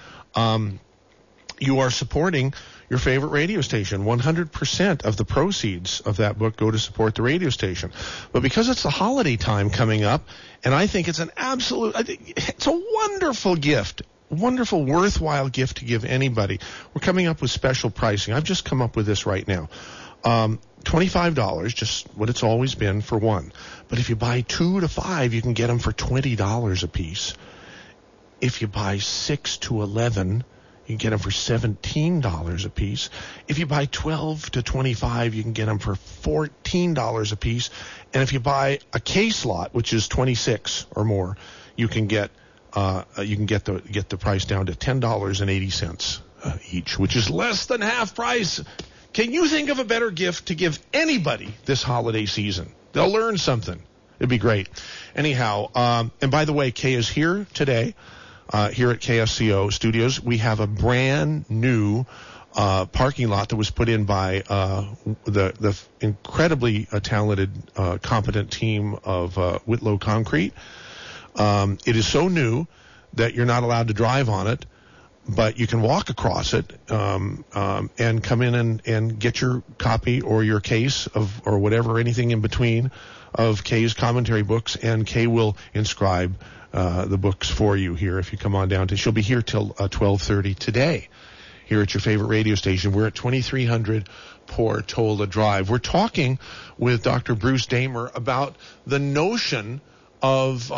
you are supporting your favorite radio station. 100% of the proceeds of that book go to support the radio station. But because it's the holiday time coming up, and I think it's it's a wonderful gift, wonderful, worthwhile gift to give anybody. We're coming up with special pricing. I've just come up with this right now. $25, just what it's always been for one. But if you buy 2 to 5, you can get them for $20 a piece. If you buy 6 to 11, you can get them for $17 a piece. If you buy 12 to 25, you can get them for $14 a piece. And if you buy a case lot, which is 26 or more, you can get the price down to $10.80 each, which is less than half price. Can you think of a better gift to give anybody this holiday season? They'll learn something. It'd be great. Anyhow, and by the way, Kay is here today. Here at KSCO Studios, we have a brand new parking lot that was put in by the incredibly talented, competent team of Whitlow Concrete. It is so new that you're not allowed to drive on it, but you can walk across it and come in and get your copy or your case or whatever, anything in between of Kay's commentary books, and Kay will inscribe the books for you here if you come on down. She'll be here till 12:30 today here at your favorite radio station. We're at 2300 Portola Drive. We're talking with Dr. Bruce Damer about the notion of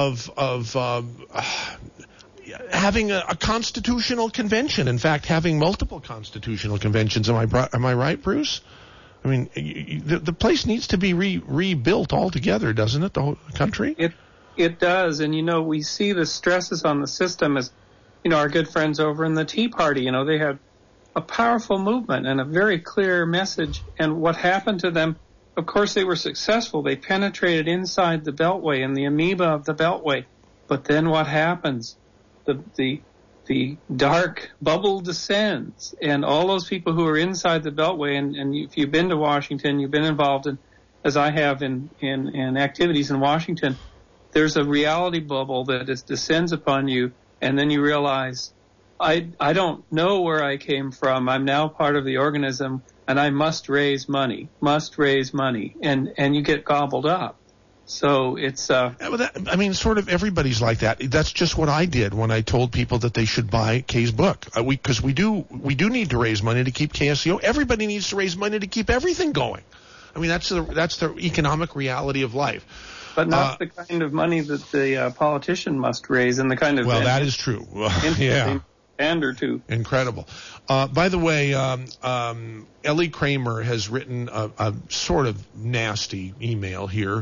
having a constitutional convention. In fact, having multiple constitutional conventions. Am I right, Bruce? I mean, the place needs to be rebuilt altogether, doesn't it? The whole country. It does, and we see the stresses on the system as, our good friends over in the Tea Party. They had a powerful movement and a very clear message. And what happened to them? Of course, they were successful. They penetrated inside the Beltway and the amoeba of the Beltway. But then what happens? The dark bubble descends, and all those people who are inside the Beltway, and if you've been to Washington, you've been involved in, as I have in activities in Washington. There's a reality bubble that descends upon you, and then you realize, I don't know where I came from. I'm now part of the organism, and I must raise money, and you get gobbled up. So it's sort of everybody's like that. That's just what I did when I told people that they should buy Kay's book. Because we do need to raise money to keep KSCO. Everybody needs to raise money to keep everything going. I mean, that's the economic reality of life. But not the kind of money that the politician must raise, and the kind of that is true. Yeah. And or two. Incredible. By the way, Ellie Kramer has written a sort of nasty email here.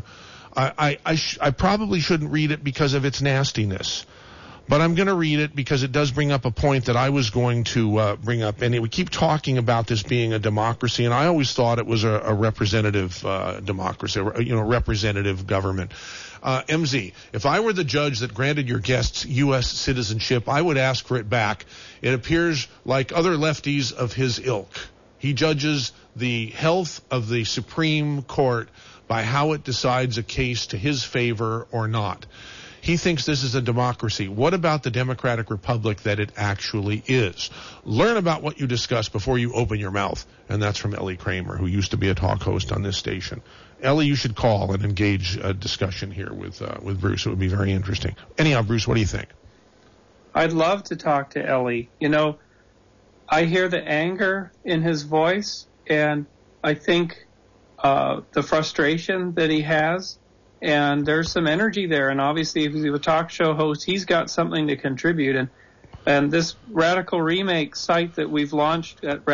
I probably shouldn't read it because of its nastiness, but I'm going to read it because it does bring up a point that I was going to bring up. And we keep talking about this being a democracy, and I always thought it was a representative democracy, representative government. MZ, if I were the judge that granted your guests U.S. citizenship, I would ask for it back. It appears like other lefties of his ilk. He judges the health of the Supreme Court by how it decides a case to his favor or not. He thinks this is a democracy. What about the democratic republic that it actually is? Learn about what you discuss before you open your mouth. And that's from Ellie Kramer, who used to be a talk host on this station. Ellie, you should call and engage a discussion here with Bruce. It would be very interesting. Anyhow, Bruce, what do you think? I'd love to talk to Ellie. You know, I hear the anger in his voice, and I think the frustration that he has, and there's some energy there. And obviously, if he's a talk show host, he's got something to contribute. And this Radical Remake site that we've launched at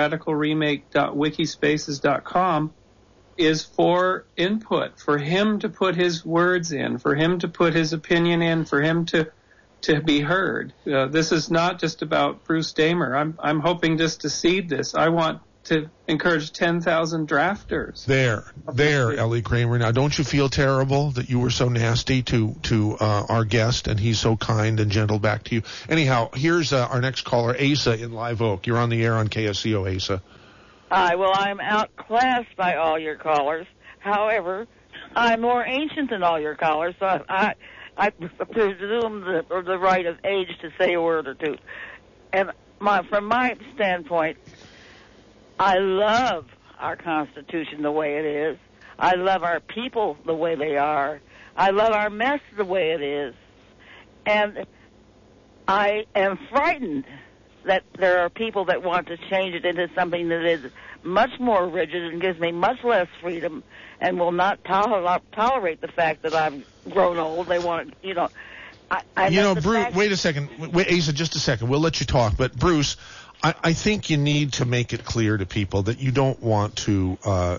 radicalremake.wikispaces.com is for input, for him to put his words in, for him to put his opinion in, for him to be heard. This is not just about Bruce Damer. I'm hoping just to seed this. I want to encourage 10,000 drafters. There, Ellie Kramer. Now, don't you feel terrible that you were so nasty to our guest, and he's so kind and gentle back to you? Anyhow, here's our next caller, Asa in Live Oak. You're on the air on KSCO, Asa. Hi. Well, I'm outclassed by all your callers. However, I'm more ancient than all your callers, so I presume the right of age to say a word or two. And from my standpoint, I love our Constitution the way it is. I love our people the way they are. I love our mess the way it is. And I am frightened that there are people that want to change it into something that is much more rigid and gives me much less freedom and will not tolerate the fact that I've grown old. They want, Bruce, wait a second. Wait, Asa, just a second. We'll let you talk. But, Bruce, I think you need to make it clear to people that you don't want to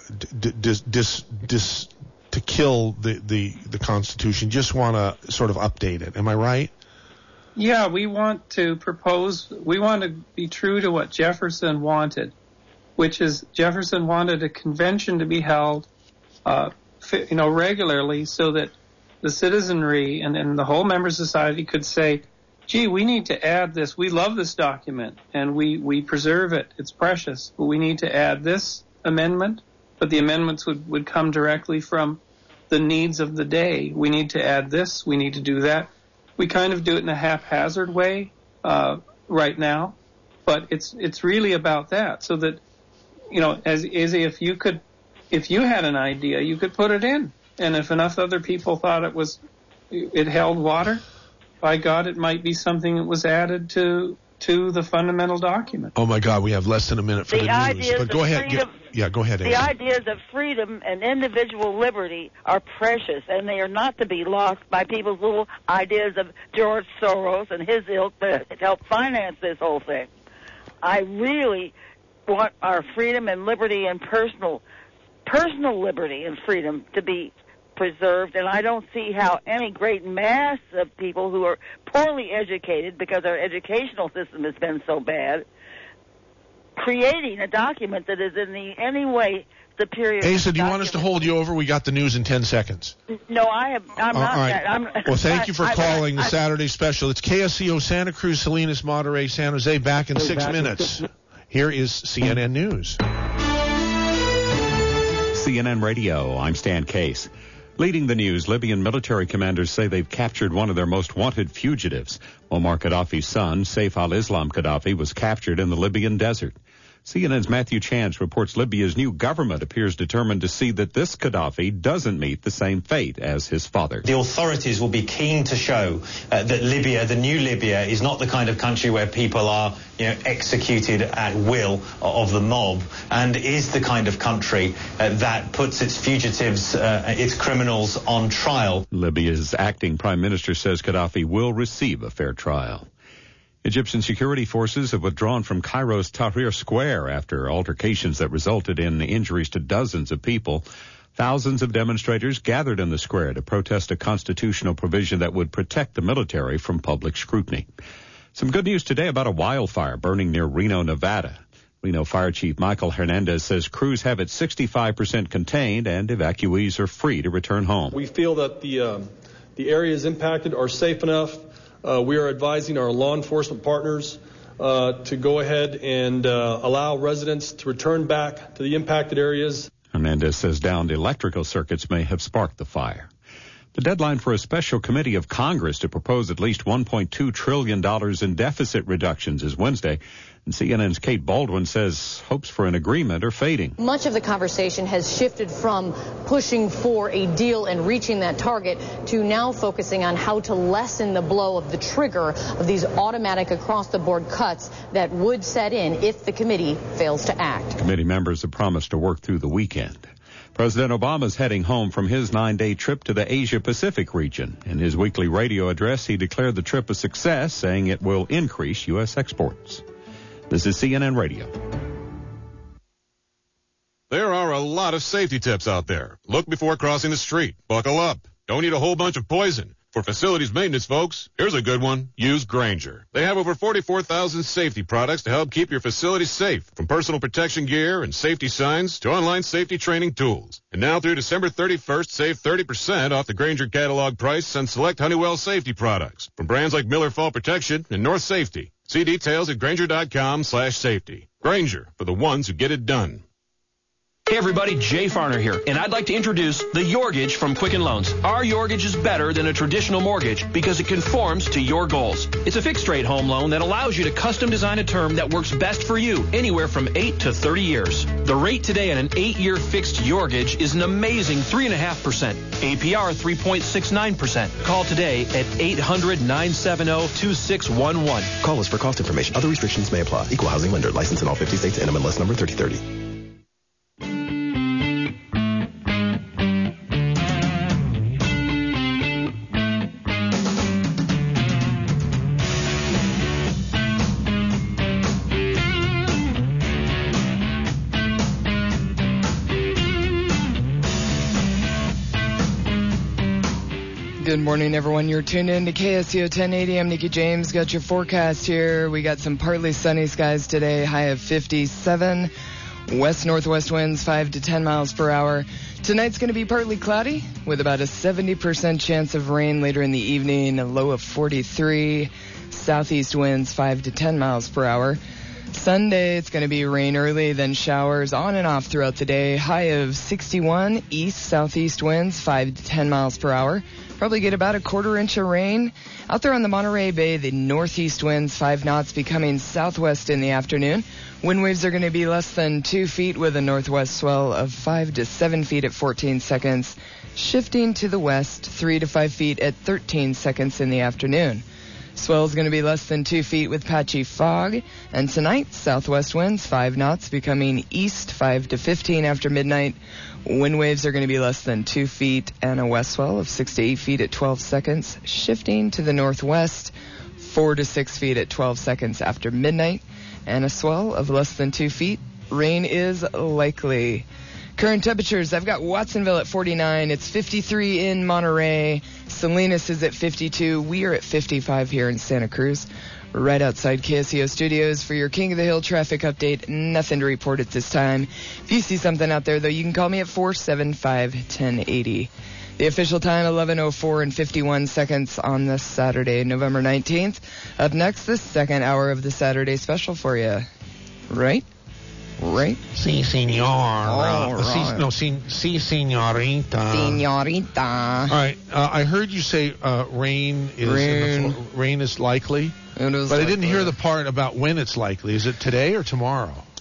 to kill the Constitution. You just want to sort of update it. Am I right? Yeah, we want to be true to what Jefferson wanted, which is Jefferson wanted a convention to be held, regularly so that the citizenry and the whole member society could say, gee, we need to add this. We love this document, and we preserve it. It's precious, but we need to add this amendment. But the amendments would come directly from the needs of the day. We need to add this. We need to do that. We kind of do it in a haphazard way right now, but it's really about that. So that, as Izzy, if you had an idea, you could put it in, and if enough other people thought it held water, by God, it might be something that was added to the fundamental document. Oh my God, we have less than a minute for the news. But go ahead. Go ahead. The ideas of freedom and individual liberty are precious, and they are not to be lost by people's little ideas of George Soros and his ilk that help finance this whole thing. I really want our freedom and liberty and personal liberty and freedom to be preserved, and I don't see how any great mass of people who are poorly educated because our educational system has been so bad, creating a document that is in any way superior. Asa, do you want us to hold you over? We got the news in 10 seconds. No, I'm not. Right. Well, thank you for calling the Saturday special. It's KSCO Santa Cruz, Salinas, Monterey, San Jose. Back in 6 minutes. Here is CNN News. CNN Radio, I'm Stan Case. Leading the news, Libyan military commanders say they've captured one of their most wanted fugitives. Muammar Gaddafi's son, Saif al-Islam Gaddafi, was captured in the Libyan desert. CNN's Matthew Chance reports Libya's new government appears determined to see that this Gaddafi doesn't meet the same fate as his father. The authorities will be keen to show that Libya, the new Libya, is not the kind of country where people are, executed at will of the mob, and is the kind of country that puts its fugitives, its criminals on trial. Libya's acting prime minister says Gaddafi will receive a fair trial. Egyptian security forces have withdrawn from Cairo's Tahrir Square after altercations that resulted in injuries to dozens of people. Thousands of demonstrators gathered in the square to protest a constitutional provision that would protect the military from public scrutiny. Some good news today about a wildfire burning near Reno, Nevada. Reno Fire Chief Michael Hernandez says crews have it 65% contained and evacuees are free to return home. We feel that the areas impacted are safe enough. We are advising our law enforcement partners to go ahead and allow residents to return back to the impacted areas. Hernandez says downed electrical circuits may have sparked the fire. The deadline for a special committee of Congress to propose at least $1.2 trillion in deficit reductions is Wednesday. And CNN's Kate Baldwin says hopes for an agreement are fading. Much of the conversation has shifted from pushing for a deal and reaching that target to now focusing on how to lessen the blow of the trigger of these automatic across-the-board cuts that would set in if the committee fails to act. Committee members have promised to work through the weekend. President Obama is heading home from his 9-day trip to the Asia-Pacific region. In his weekly radio address, he declared the trip a success, saying it will increase U.S. exports. This is CNN Radio. There are a lot of safety tips out there. Look before crossing the street. Buckle up. Don't eat a whole bunch of poison. For facilities maintenance folks, here's a good one. Use Grainger. They have over 44,000 safety products to help keep your facilities safe, from personal protection gear and safety signs to online safety training tools. And now through December 31st, save 30% off the Grainger catalog price on select Honeywell safety products from brands like Miller Fall Protection and North Safety. See details at Grainger.com/safety. Grainger, for the ones who get it done. Hey everybody, Jay Farner here, and I'd like to introduce the Yorgage from Quicken Loans. Our Yorgage is better than a traditional mortgage because it conforms to your goals. It's a fixed-rate home loan that allows you to custom design a term that works best for you, anywhere from 8 to 30 years. The rate today on an 8-year fixed Yorgage is an amazing 3.5%. APR 3.69%. Call today at 800-970-2611. Call us for cost information. Other restrictions may apply. Equal housing lender. License in all 50 states. NMLS number 3030. Good morning, everyone. You're tuned in to KSCO 1080. I'm Nikki James. Got your forecast here. We got some partly sunny skies today. High of 57. West-northwest winds 5 to 10 miles per hour. Tonight's going to be partly cloudy with about a 70% chance of rain later in the evening. A low of 43. Southeast winds 5 to 10 miles per hour. Sunday, it's going to be rain early, then showers on and off throughout the day. High of 61. East-southeast winds 5 to 10 miles per hour. Probably get about a quarter inch of rain. Out there on the Monterey Bay, the northeast winds 5 knots becoming southwest in the afternoon. Wind waves are going to be less than 2 feet with a northwest swell of 5 to 7 feet at 14 seconds. Shifting to the west 3 to 5 feet at 13 seconds in the afternoon. Swell is going to be less than 2 feet with patchy fog. And tonight, southwest winds 5 knots becoming east 5 to 15 after midnight. Wind waves are going to be less than 2 feet and a west swell of 6 to 8 feet at 12 seconds. Shifting to the northwest 4 to 6 feet at 12 seconds after midnight. And a swell of less than 2 feet. Rain is likely. Current temperatures, I've got Watsonville at 49. It's 53 in Monterey. Salinas is at 52. We are at 55 here in Santa Cruz. We're right outside KSCO Studios for your King of the Hill traffic update. Nothing to report at this time. If you see something out there, though, you can call me at 475-1080. The official time, 11:04 and 51 seconds on this Saturday, November 19th. Up next, the second hour of the Saturday special for you. Right? Si, senor. Right. Si, senorita. Senorita. All right. I heard you say rain is likely. It is but I didn't hear the part about when it's likely. Is it today or tomorrow?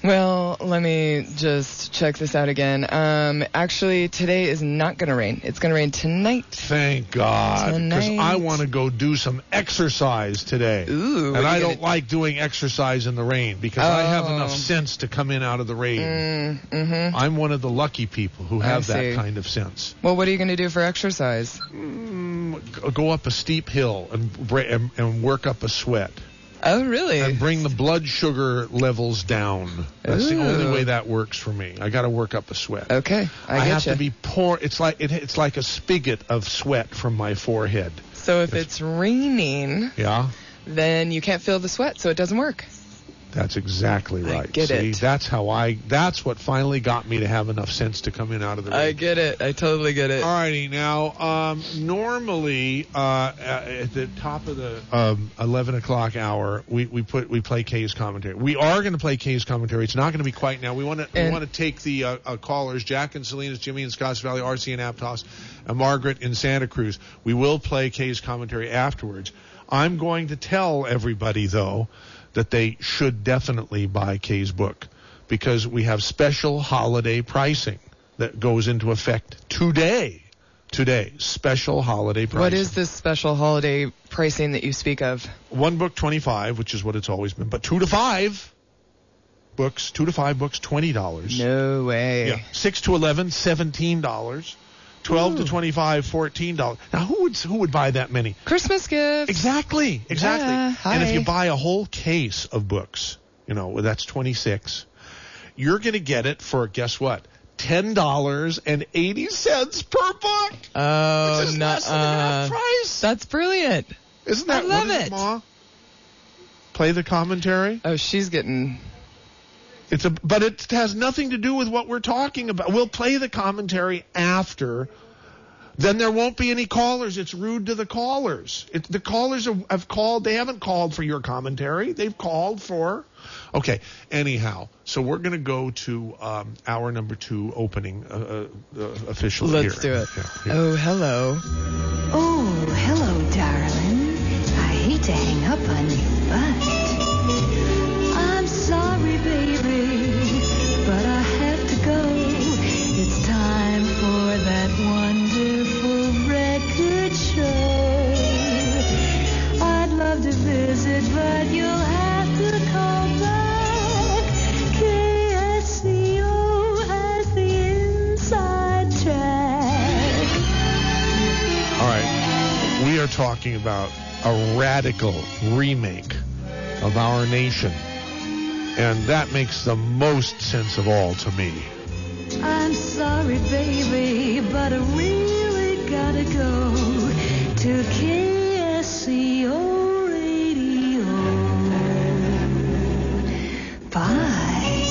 Well, let me just check this out again. Actually, today is not going to rain. It's going to rain tonight. Thank God. Because I want to go do some exercise today. Ooh. And I don't like doing exercise in the rain because I have enough sense to come in out of the rain. I'm one of the lucky people who have that kind of sense. Well, what are you going to do for exercise? Go up a steep hill and work up a sweat. Oh, really? And bring the blood sugar levels down. That's the only way that works for me. I got to work up a sweat. Okay, I have to be it's like a spigot of sweat from my forehead. So if it's raining, then you can't feel the sweat, so it doesn't work. That's exactly right. I get it. That's what finally got me to have enough sense to come in out of the rain. I get it. I totally get it. Alrighty, now, normally, at the top of the 11 o'clock hour, we play Kay's commentary. We are going to play Kay's commentary. It's not going to be quite now. We want to take the callers, Jack in Salinas, Jimmy in Scotts Valley, RC in Aptos, and Margaret in Santa Cruz. We will play Kay's commentary afterwards. I'm going to tell everybody, though, that they should definitely buy Kay's book because we have special holiday pricing that goes into effect today. Special holiday pricing. What is this special holiday pricing that you speak of? One book, $25, which is what it's always been, but 2 to 5 books, $20. No way. Yeah. 6 to 11, $17. 12 to 25, $14. Now, who would buy that many? Christmas gifts. Exactly. Yeah, and if you buy a whole case of books, that's 26. You're going to get it for, guess what? $10.80 per book. Oh, which is less than half price. That's brilliant. Isn't that? I love it, Ma? Play the commentary. Oh, she's getting. But it has nothing to do with what we're talking about. We'll play the commentary after. Then there won't be any callers. It's rude to the callers. The callers have called. They haven't called for your commentary. They've called for. Okay. Anyhow, so we're going to go to hour number 2 opening officially. Let's do it. Yeah. Oh, hello. Oh, hello, darling. I hate to hang up on you, but I'm sorry, baby, but I have to go. It's time for that wonderful record show. I'd love to visit, but you'll have to call back. KSCO has the inside track. All right. We are talking about a radical remake of Our Nation. And that makes the most sense of all to me. I'm sorry, baby, but I really gotta go to KSCO Radio. Bye.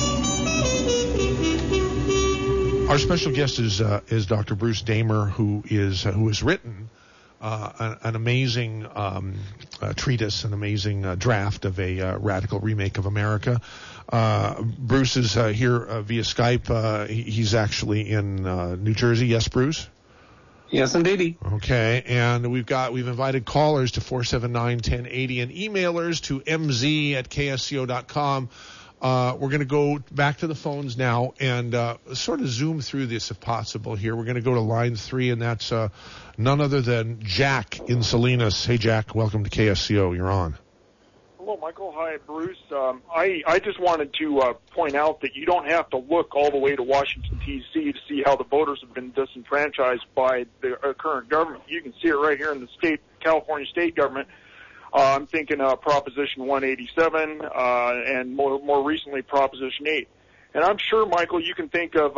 Our special guest is Dr. Bruce Damer, who has written an amazing treatise, an amazing draft of a radical remake of America. Bruce is here via Skype. He's actually in New Jersey. Yes, Bruce? Yes, indeedy. Okay, and we've invited callers to 479-1080 and emailers to mz@ksco.com. We're going to go back to the phones now and sort of zoom through this if possible here. We're going to go to line 3, and that's none other than Jack in Salinas. Hey, Jack, welcome to KSCO. You're on. Hello, Michael. Hi, Bruce. I just wanted to point out that you don't have to look all the way to Washington, D.C. to see how the voters have been disenfranchised by the current government. You can see it right here in the California state government. I'm thinking Proposition 187 and more recently Proposition 8. And I'm sure, Michael, you can think of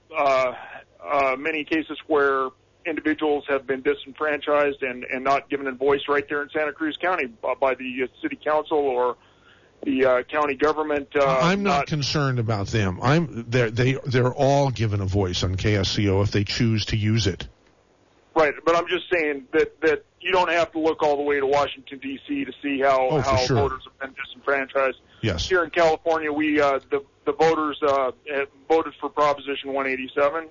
many cases where individuals have been disenfranchised and not given a voice right there in Santa Cruz County by the city council or the county government. I'm not concerned about them. They're all given a voice on KSCO if they choose to use it. Right, but I'm just saying that you don't have to look all the way to Washington, D.C. to see how sure. voters have been disenfranchised. Yes. Here in California, the voters voted for Proposition 187.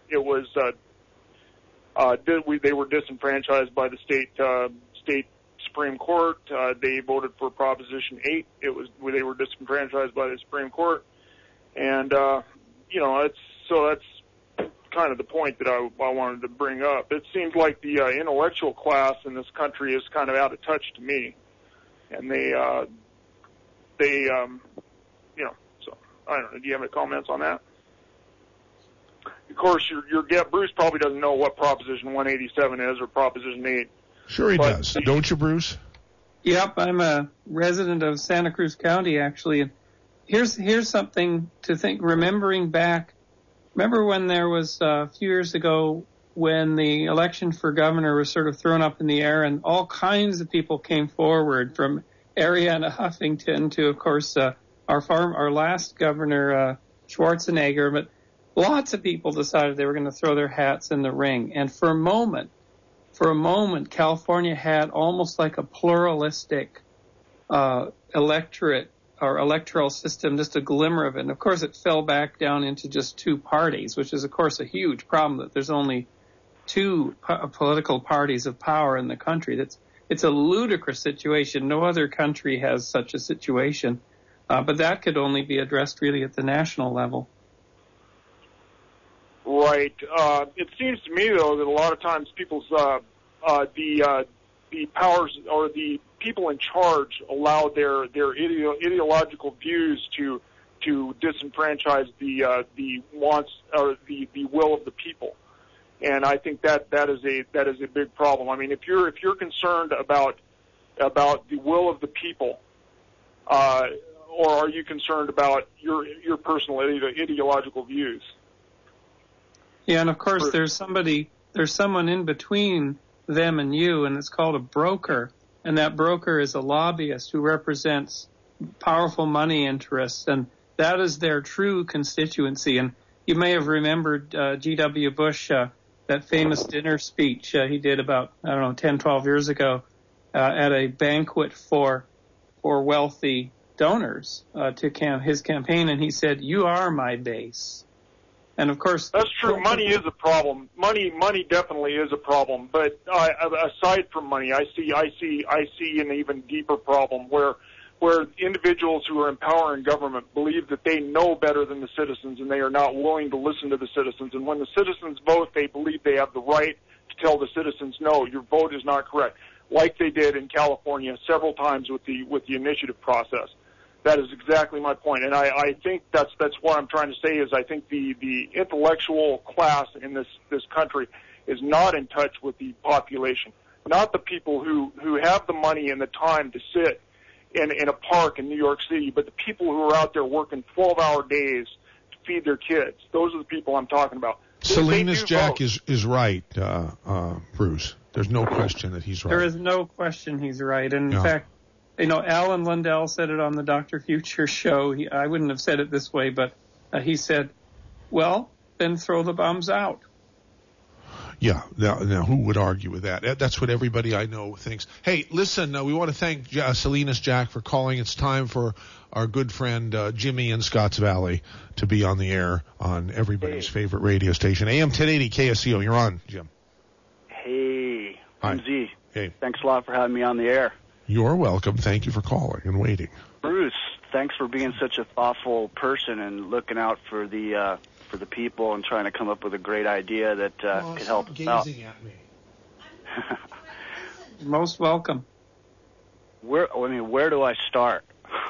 They were disenfranchised by the state Supreme Court. They voted for Proposition 8. They were disenfranchised by the Supreme Court, and that's kind of the point that I wanted to bring up. It seems like the intellectual class in this country is kind of out of touch to me, and so I don't know. Do you have any comments on that? Of course, your Bruce probably doesn't know what Proposition 187 is or Proposition 8. Sure he does. Don't you, Bruce? Yep, I'm a resident of Santa Cruz County, actually. Here's something to think. Remember when there was a few years ago when the election for governor was sort of thrown up in the air, and all kinds of people came forward, from Arianna Huffington to, of course, our last governor, Schwarzenegger, but lots of people decided they were going to throw their hats in the ring. And for a moment, California had almost like a pluralistic electorate or electoral system, just a glimmer of it. And of course, it fell back down into just two parties, which is, of course, a huge problem that there's only two political parties of power in the country. It's a ludicrous situation. No other country has such a situation. But that could only be addressed really at the national level. Right. It seems to me, though, that a lot of times people's the powers or the people in charge allow their ideological views to disenfranchise the wants or the will of the people, and I think that is a big problem. I mean, if you're concerned about the will of the people, or are you concerned about your personal ideological views? Yeah, and of course there's someone in between them and you, and it's called a broker, and that broker is a lobbyist who represents powerful money interests, and that is their true constituency. And you may have remembered G.W. Bush, that famous dinner speech he did about, 10, 12 years ago at a banquet for wealthy donors to his campaign, and he said, "You are my base." And of course, that's true. Money is a problem. Money definitely is a problem. But aside from money, I see an even deeper problem where individuals who are in power in government believe that they know better than the citizens, and they are not willing to listen to the citizens. And when the citizens vote, they believe they have the right to tell the citizens, "No, your vote is not correct," like they did in California several times with the initiative process. That is exactly my point, and I think that's what I'm trying to say is I think the intellectual class in this country is not in touch with the population, not the people who have the money and the time to sit in a park in New York City, but the people who are out there working 12-hour days to feed their kids. Those are the people I'm talking about. Salinas Jack is right, Bruce. There's no question that he's right. There is no question he's right, and in fact, Alan Lundell said it on the Dr. Future show. I wouldn't have said it this way, but he said, well, then throw the bombs out. Yeah. Now, who would argue with that? That's what everybody I know thinks. Hey, listen, we want to thank Salinas Jack for calling. It's time for our good friend Jimmy in Scotts Valley to be on the air on everybody's favorite radio station. AM 1080 KSCO. You're on, Jim. Hey, I'm Z. Hey. Thanks a lot for having me on the air. You're welcome. Thank you for calling and waiting. Bruce, thanks for being such a thoughtful person and looking out for the people and trying to come up with a great idea that could help us out. Gazing at me. Most welcome. Where do I start?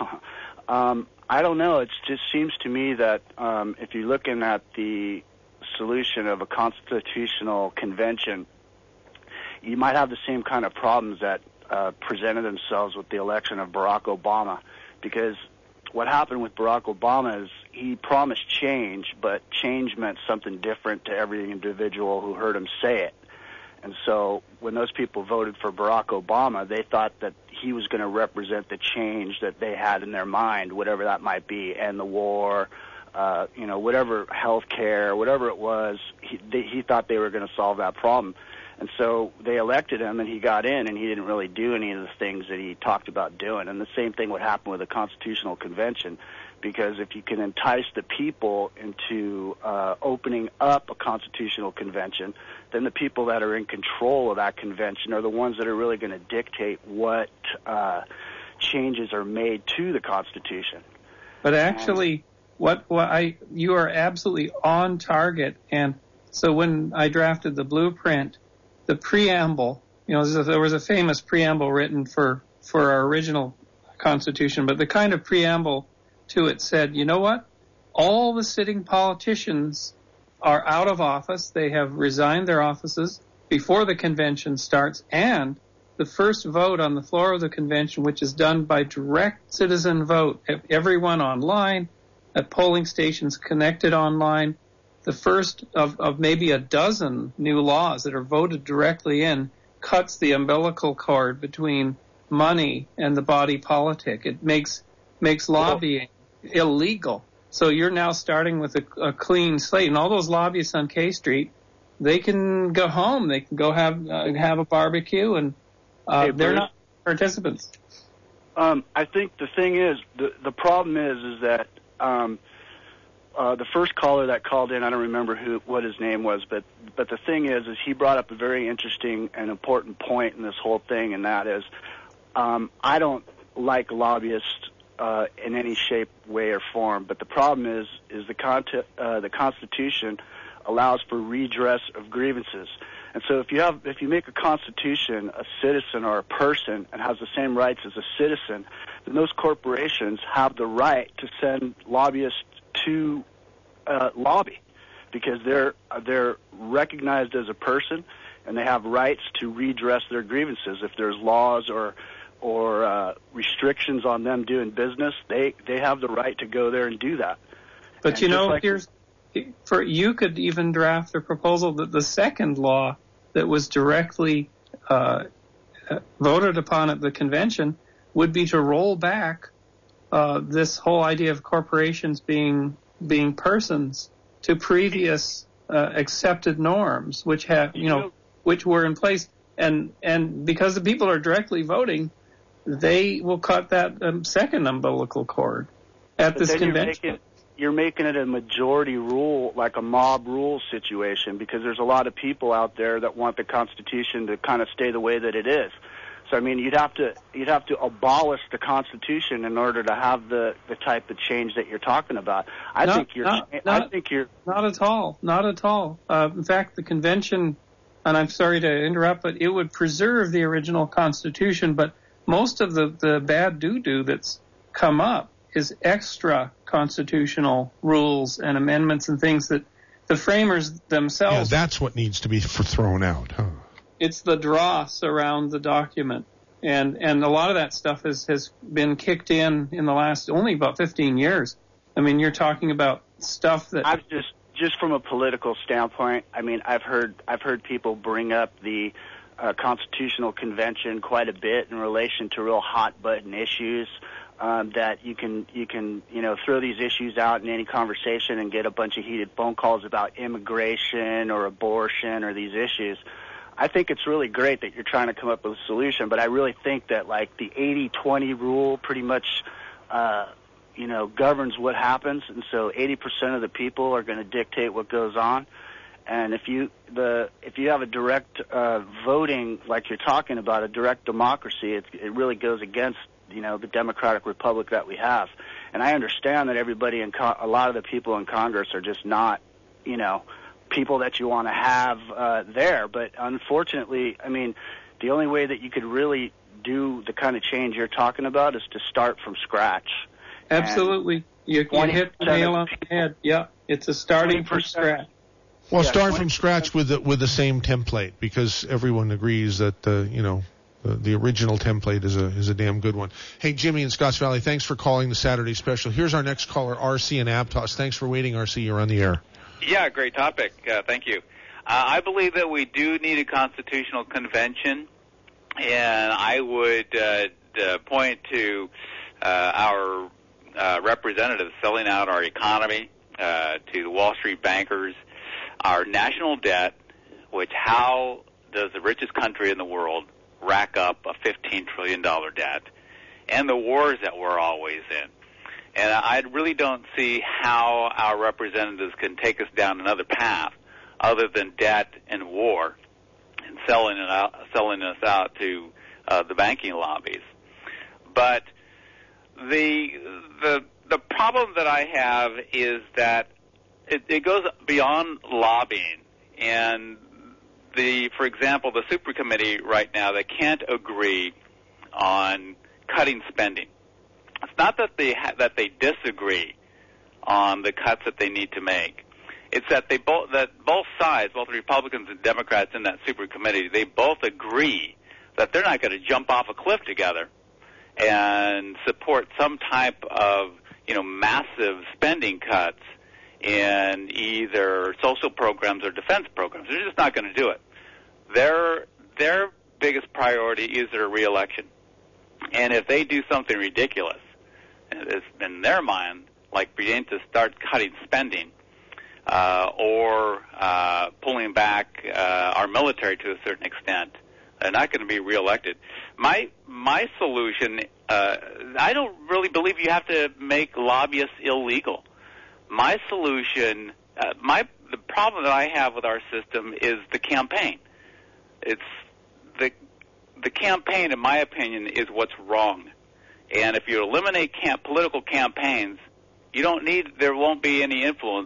I don't know. It just seems to me that if you're looking at the solution of a constitutional convention, you might have the same kind of problems that presented themselves with the election of Barack Obama, because what happened with Barack Obama is he promised change, but change meant something different to every individual who heard him say it. And so when those people voted for Barack Obama, they thought that he was going to represent the change that they had in their mind, whatever that might be, end the war, whatever, health care, whatever it was, he thought they were going to solve that problem. And so they elected him, and he got in, and he didn't really do any of the things that he talked about doing. And the same thing would happen with a constitutional convention, because if you can entice the people into opening up a constitutional convention, then the people that are in control of that convention are the ones that are really going to dictate what changes are made to the Constitution. But actually, you are absolutely on target. And so when I drafted the blueprint, the preamble, there was a famous preamble written for our original Constitution, but the kind of preamble to it said, you know what? All the sitting politicians are out of office. They have resigned their offices before the convention starts, and the first vote on the floor of the convention, which is done by direct citizen vote, everyone online, at polling stations connected online, the first of maybe a dozen new laws that are voted directly in cuts the umbilical cord between money and the body politic. It makes lobbying illegal. So you're now starting with a clean slate, and all those lobbyists on K Street, they can go home. They can go have a barbecue, and they're not participants. I think the thing is, the problem is that the first caller that called in, I don't remember what his name was, but the thing is he brought up a very interesting and important point in this whole thing, and that is, I don't like lobbyists in any shape, way, or form. But the problem is the Constitution allows for redress of grievances. And so if you make a constitution a citizen or a person and has the same rights as a citizen, then those corporations have the right to send lobbyists to lobby, because they're recognized as a person and they have rights to redress their grievances. If there's laws or restrictions on them doing business, they have the right to go there and do that. But you could even draft a proposal that the second law that was directly voted upon at the convention would be to roll back this whole idea of corporations being persons to previous accepted norms, which were in place, and because the people are directly voting, they will cut that second umbilical cord at this convention. You're making it a majority rule, like a mob rule situation, because there's a lot of people out there that want the Constitution to kind of stay the way that it is. So I mean, you'd have to abolish the Constitution in order to have the type of change that you're talking about. Not at all. In fact, the convention, and I'm sorry to interrupt, but it would preserve the original Constitution. But most of the bad doo-doo that's come up is extra constitutional rules and amendments and things that the framers themselves. Yeah, that's what needs to be thrown out, huh? It's the dross around the document, and a lot of that stuff has been kicked in the last only about 15 years. I mean, you're talking about stuff that I've just from a political standpoint. I mean, I've heard people bring up the Constitutional Convention quite a bit in relation to real hot button issues. That you can throw these issues out in any conversation and get a bunch of heated phone calls about immigration or abortion or these issues. I think it's really great that you're trying to come up with a solution, but I really think that like the 80-20 rule pretty much governs what happens, and so 80% of the people are going to dictate what goes on. And if you have a direct voting, like you're talking about, a direct democracy, it really goes against the democratic republic that we have. And I understand that everybody a lot of the people in Congress are just not, people that you want to have there. But unfortunately, I mean, the only way that you could really do the kind of change you're talking about is to start from scratch. Absolutely. You hit the nail on the head. Yeah, it's a starting from scratch. Well, start from scratch with the same template, because everyone agrees that the original template is a damn good one. Hey, Jimmy in Scotts Valley, thanks for calling the Saturday special. Here's our next caller, RC in Aptos. Thanks for waiting, RC. You're on the air. Yeah, great topic. Thank you. I believe that we do need a constitutional convention, and I would point to our representatives selling out our economy to the Wall Street bankers, our national debt, how does the richest country in the world rack up a $15 trillion debt, and the wars that we're always in. And I really don't see how our representatives can take us down another path other than debt and war and selling us out to the banking lobbies. But the problem that I have is that it goes beyond lobbying. And for example, the Super Committee right now, they can't agree on cutting spending. It's not that they disagree on the cuts that they need to make. It's that both sides, both Republicans and Democrats in that Super Committee, they both agree that they're not going to jump off a cliff together and support some type of, massive spending cuts in either social programs or defense programs. They're just not going to do it. Their biggest priority is their reelection. And if they do something ridiculous, in their mind, like beginning to start cutting spending or pulling back our military to a certain extent, they're not going to be reelected. My solution, I don't really believe you have to make lobbyists illegal. My solution, the problem that I have with our system is the campaign. It's the campaign, in my opinion, is what's wrong. And if you eliminate political campaigns, there won't be any influence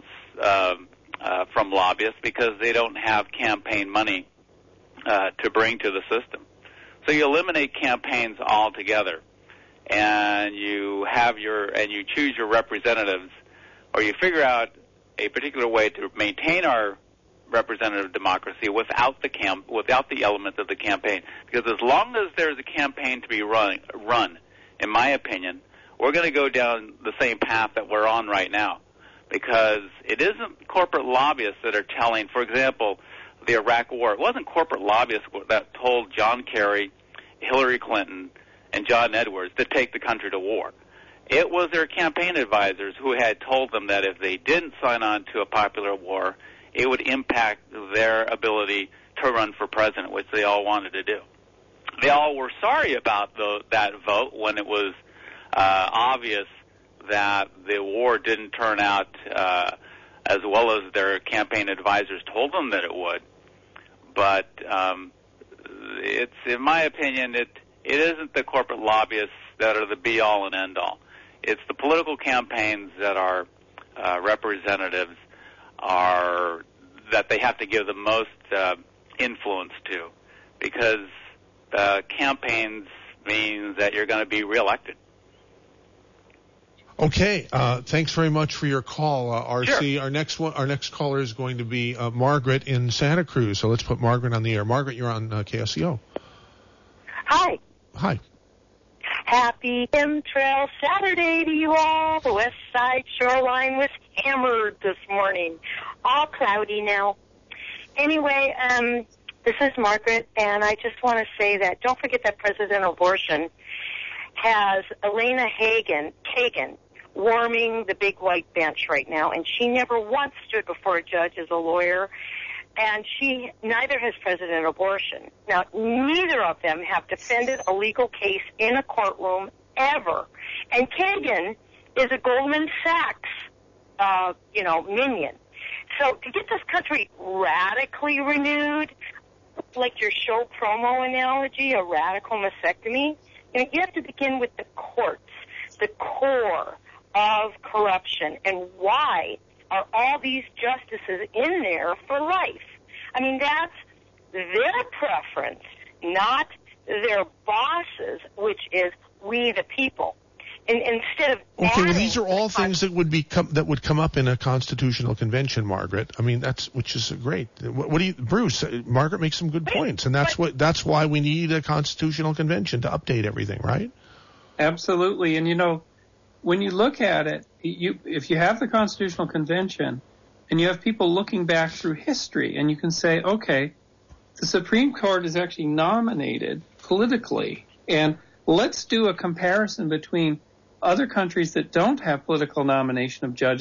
from lobbyists because they don't have campaign money to bring to the system. So you eliminate campaigns altogether, and you choose your representatives, or you figure out a particular way to maintain our representative democracy without the element of the campaign. Because as long as there's a campaign to be run, in my opinion, we're going to go down the same path that we're on right now. Because it isn't corporate lobbyists that are telling, for example, the Iraq War. It wasn't corporate lobbyists that told John Kerry, Hillary Clinton, and John Edwards to take the country to war. It was their campaign advisors who had told them that if they didn't sign on to a popular war, it would impact their ability to run for president, which they all wanted to do. They all were sorry about that vote when it was obvious that the war didn't turn out as well as their campaign advisors told them that it would. But it's, in my opinion, it isn't the corporate lobbyists that are the be-all and end-all. It's the political campaigns that our representatives that they have to give the most influence to, because campaigns means that you're going to be reelected. Okay, thanks very much for your call, RC. Sure. Our next caller is going to be Margaret in Santa Cruz. So let's put Margaret on the air. Margaret, you're on KSCO. Hi. Hi. Happy Chemtrail Saturday to you all. The west side shoreline was hammered this morning. All cloudy now. Anyway, this is Margaret, and I just want to say that don't forget that President Abortion has Elena Kagan warming the big white bench right now, and she never once stood before a judge as a lawyer, and neither has President Abortion. Now, neither of them have defended a legal case in a courtroom ever, and Kagan is a Goldman Sachs, minion. So to get this country radically renewed, like your show promo analogy, a radical mastectomy, you have to begin with the courts, the core of corruption, and why are all these justices in there for life? I mean, that's their preference, not their bosses, which is we the people. And instead of well, these are all things that would come up in a constitutional convention, Margaret. I mean, which is great. What do you, Bruce? Margaret makes some good points, and that's why we need a constitutional convention to update everything, right? Absolutely, and when you look at it, if you have the constitutional convention, and you have people looking back through history, and you can say, okay, the Supreme Court is actually nominated politically, and let's do a comparison between other countries that don't have political nomination of judges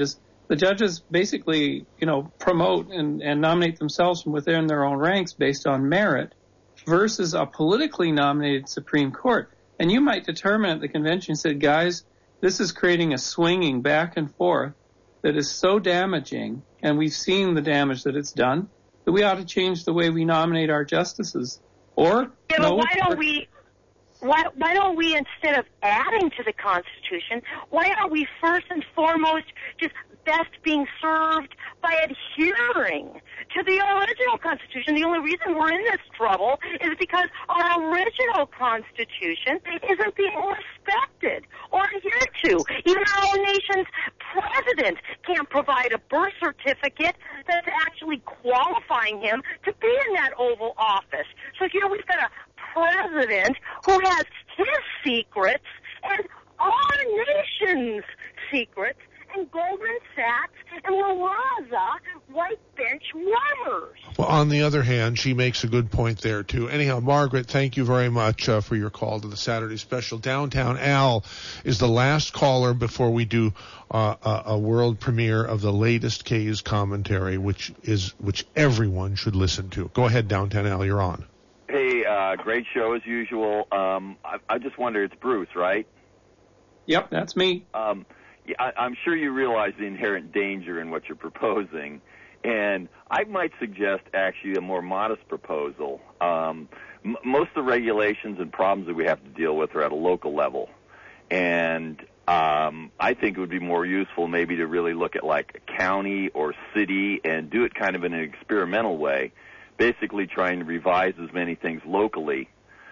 The judges basically, promote and nominate themselves from within their own ranks based on merit versus a politically nominated Supreme Court. And you might determine at the convention, said, guys, this is creating a swinging back and forth that is so damaging, and we've seen the damage that it's done, that we ought to change the way we nominate our justices. Or, why don't we, instead of adding to the Constitution, why aren't we first and foremost just best being served by adhering to the original Constitution? The only reason we're in this trouble is because our original Constitution isn't being respected or adhered to. Even our own nation's president can't provide a birth certificate that's actually qualifying him to be in that Oval Office. So here we've got a president who has his secrets and our nation's secrets, and Goldman Sachs and La Raza white bench warmers. Well, on the other hand, she makes a good point there, too. Anyhow, Margaret, thank you very much for your call to the Saturday Special. Downtown Al is the last caller before we do a world premiere of the latest K's commentary, which everyone should listen to. Go ahead, Downtown Al, you're on. Hey, great show as usual. I just wonder, it's Bruce, right? Yep, that's me. I'm sure you realize the inherent danger in what you're proposing, and I might suggest actually a more modest proposal. Most of the regulations and problems that we have to deal with are at a local level, and I think it would be more useful maybe to really look at like a county or city and do it kind of in an experimental way, basically trying to revise as many things locally.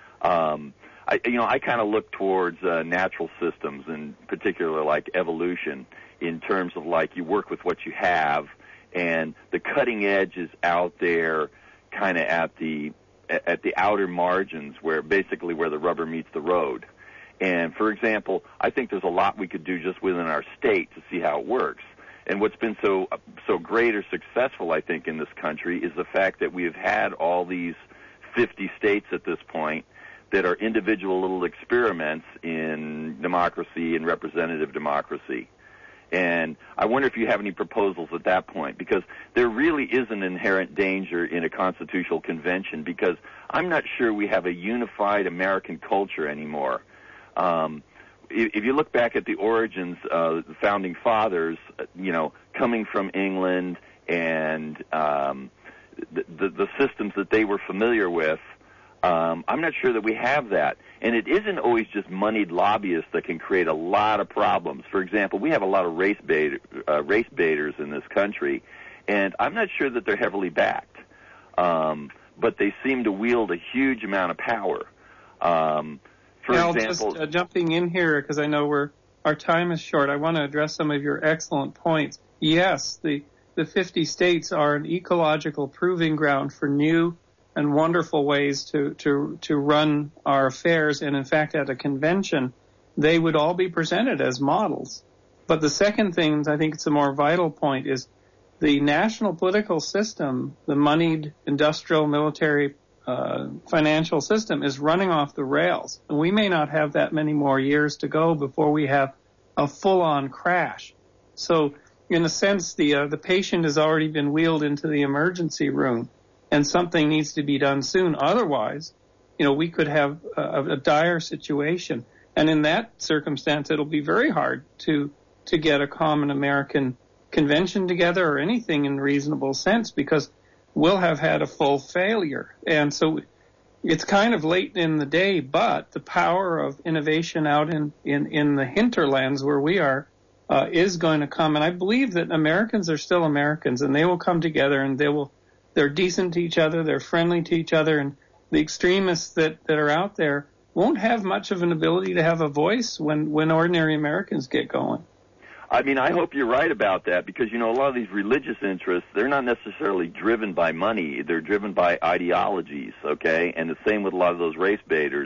I kind of look towards natural systems, in particular like evolution, in terms of like you work with what you have, and the cutting edge is out there, kind of at the outer margins, where basically where the rubber meets the road. And for example, I think there's a lot we could do just within our state to see how it works. And what's been so great or successful, I think, in this country is the fact that we have had all these 50 states at this point that are individual little experiments in democracy and representative democracy. And I wonder if you have any proposals at that point, because there really is an inherent danger in a constitutional convention, because I'm not sure we have a unified American culture anymore. If you look back at the origins of the Founding Fathers, coming from England and the systems that they were familiar with, I'm not sure that we have that. And it isn't always just moneyed lobbyists that can create a lot of problems. For example, we have a lot of race baiters in this country, and I'm not sure that they're heavily backed. But they seem to wield a huge amount of power. For example, just jumping in here, because I know our time is short, I want to address some of your excellent points. Yes, the 50 states are an ecological proving ground for new and wonderful ways to run our affairs. And in fact, at a convention, they would all be presented as models. But the second thing, I think it's a more vital point, is the national political system, the moneyed industrial, military, financial system is running off the rails. And we may not have that many more years to go before we have a full-on crash. So in a sense, the patient has already been wheeled into the emergency room, and something needs to be done soon. Otherwise, we could have a dire situation. And in that circumstance, it'll be very hard to get a common American convention together or anything in reasonable sense, because we'll have had a full failure. And so it's kind of late in the day, but the power of innovation out in the hinterlands where we are is going to come. And I believe that Americans are still Americans, and they will come together, and they're decent to each other, they're friendly to each other, and the extremists that are out there won't have much of an ability to have a voice when ordinary Americans get going. I mean, I hope you're right about that, because, a lot of these religious interests, they're not necessarily driven by money. They're driven by ideologies, okay? And the same with a lot of those race baiters,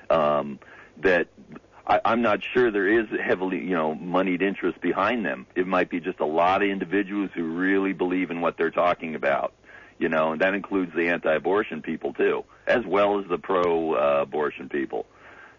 that I'm not sure there is heavily, moneyed interest behind them. It might be just a lot of individuals who really believe in what they're talking about, and that includes the anti-abortion people, too, as well as the pro-abortion people.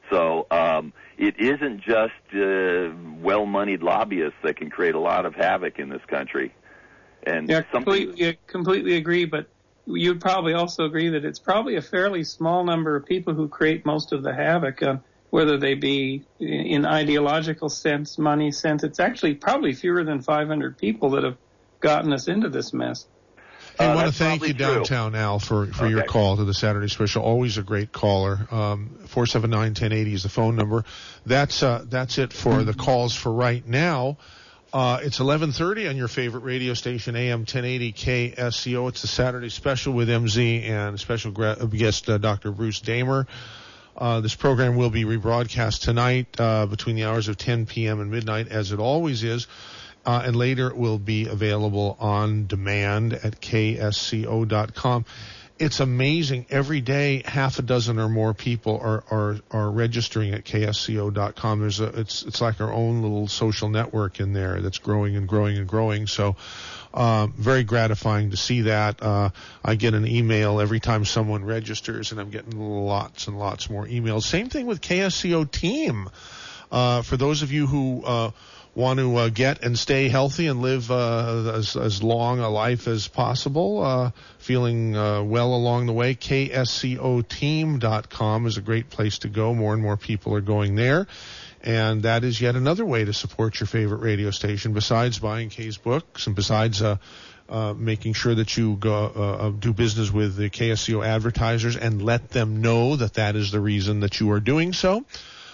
So it isn't just well-moneyed lobbyists that can create a lot of havoc in this country. And completely agree, but you'd probably also agree that it's probably a fairly small number of people who create most of the havoc, whether they be in ideological sense, money sense. It's actually probably fewer than 500 people that have gotten us into this mess. I want to thank you, Downtown Al, for your call to the Saturday Special. Always a great caller. 479-1080 is the phone number. That's it for the calls for right now. It's 11:30 on your favorite radio station, AM 1080 KSCO. It's the Saturday Special with MZ and special guest Dr. Bruce Damer. This program will be rebroadcast tonight between the hours of 10 p.m. and midnight, as it always is. And later it will be available on demand at ksco.com. It's amazing. Every day, half a dozen or more people are registering at ksco.com. It's like our own little social network in there that's growing and growing and growing. So, very gratifying to see that. I get an email every time someone registers, and I'm getting lots and lots more emails. Same thing with KSCO Team. For those of you who want to get and stay healthy and live as long a life as possible, feeling well along the way, kscoteam.com is a great place to go. More and more people are going there. And that is yet another way to support your favorite radio station, besides buying Kay's books and besides making sure that you go do business with the KSCO advertisers and let them know that is the reason that you are doing so.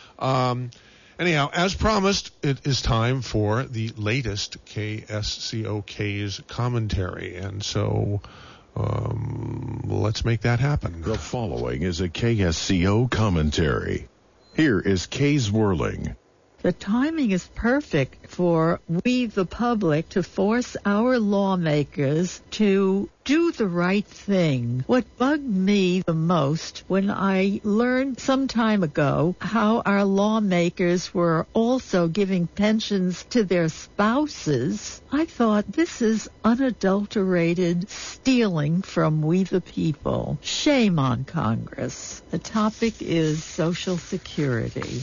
Anyhow, as promised, it is time for the latest KSCO's commentary. And so let's make that happen. The following is a KSCO commentary. Here is Kay's Whirling. The timing is perfect for we, the public, to force our lawmakers to do the right thing. What bugged me the most when I learned some time ago how our lawmakers were also giving pensions to their spouses, I thought, this is unadulterated stealing from we the people. Shame on Congress. The topic is Social Security.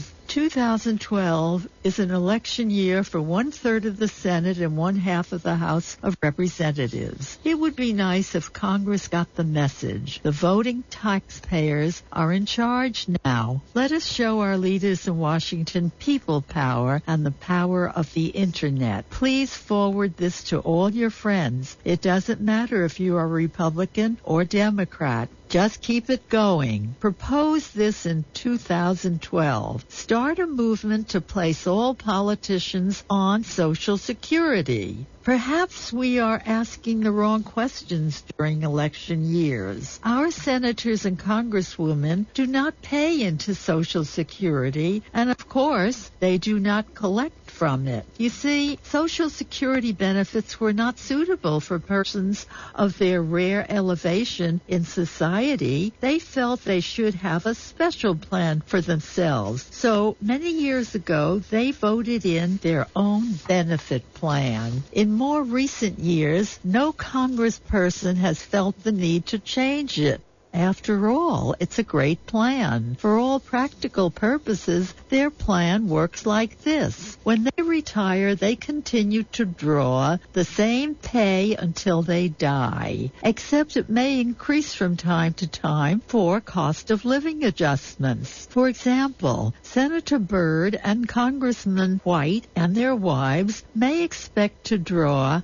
2012 is an election year for 1/3 of the Senate and 1/2 of the House of Representatives. It would be nice if Congress got the message. The voting taxpayers are in charge now. Let us show our leaders in Washington people power and the power of the Internet. Please forward this to all your friends. It doesn't matter if you are Republican or Democrat. Just keep it going. Propose this in 2012. Start a movement to place all politicians on Social Security. Perhaps we are asking the wrong questions during election years. Our senators and congresswomen do not pay into Social Security, and of course, they do not collect from it. You see, Social Security benefits were not suitable for persons of their rare elevation in society. They felt they should have a special plan for themselves. So many years ago, they voted in their own benefit plan. In more recent years, no congressperson has felt the need to change it. After all, it's a great plan. For all practical purposes, their plan works like this. When they retire, they continue to draw the same pay until they die, except it may increase from time to time for cost of living adjustments. For example, Senator Byrd and Congressman White and their wives may expect to draw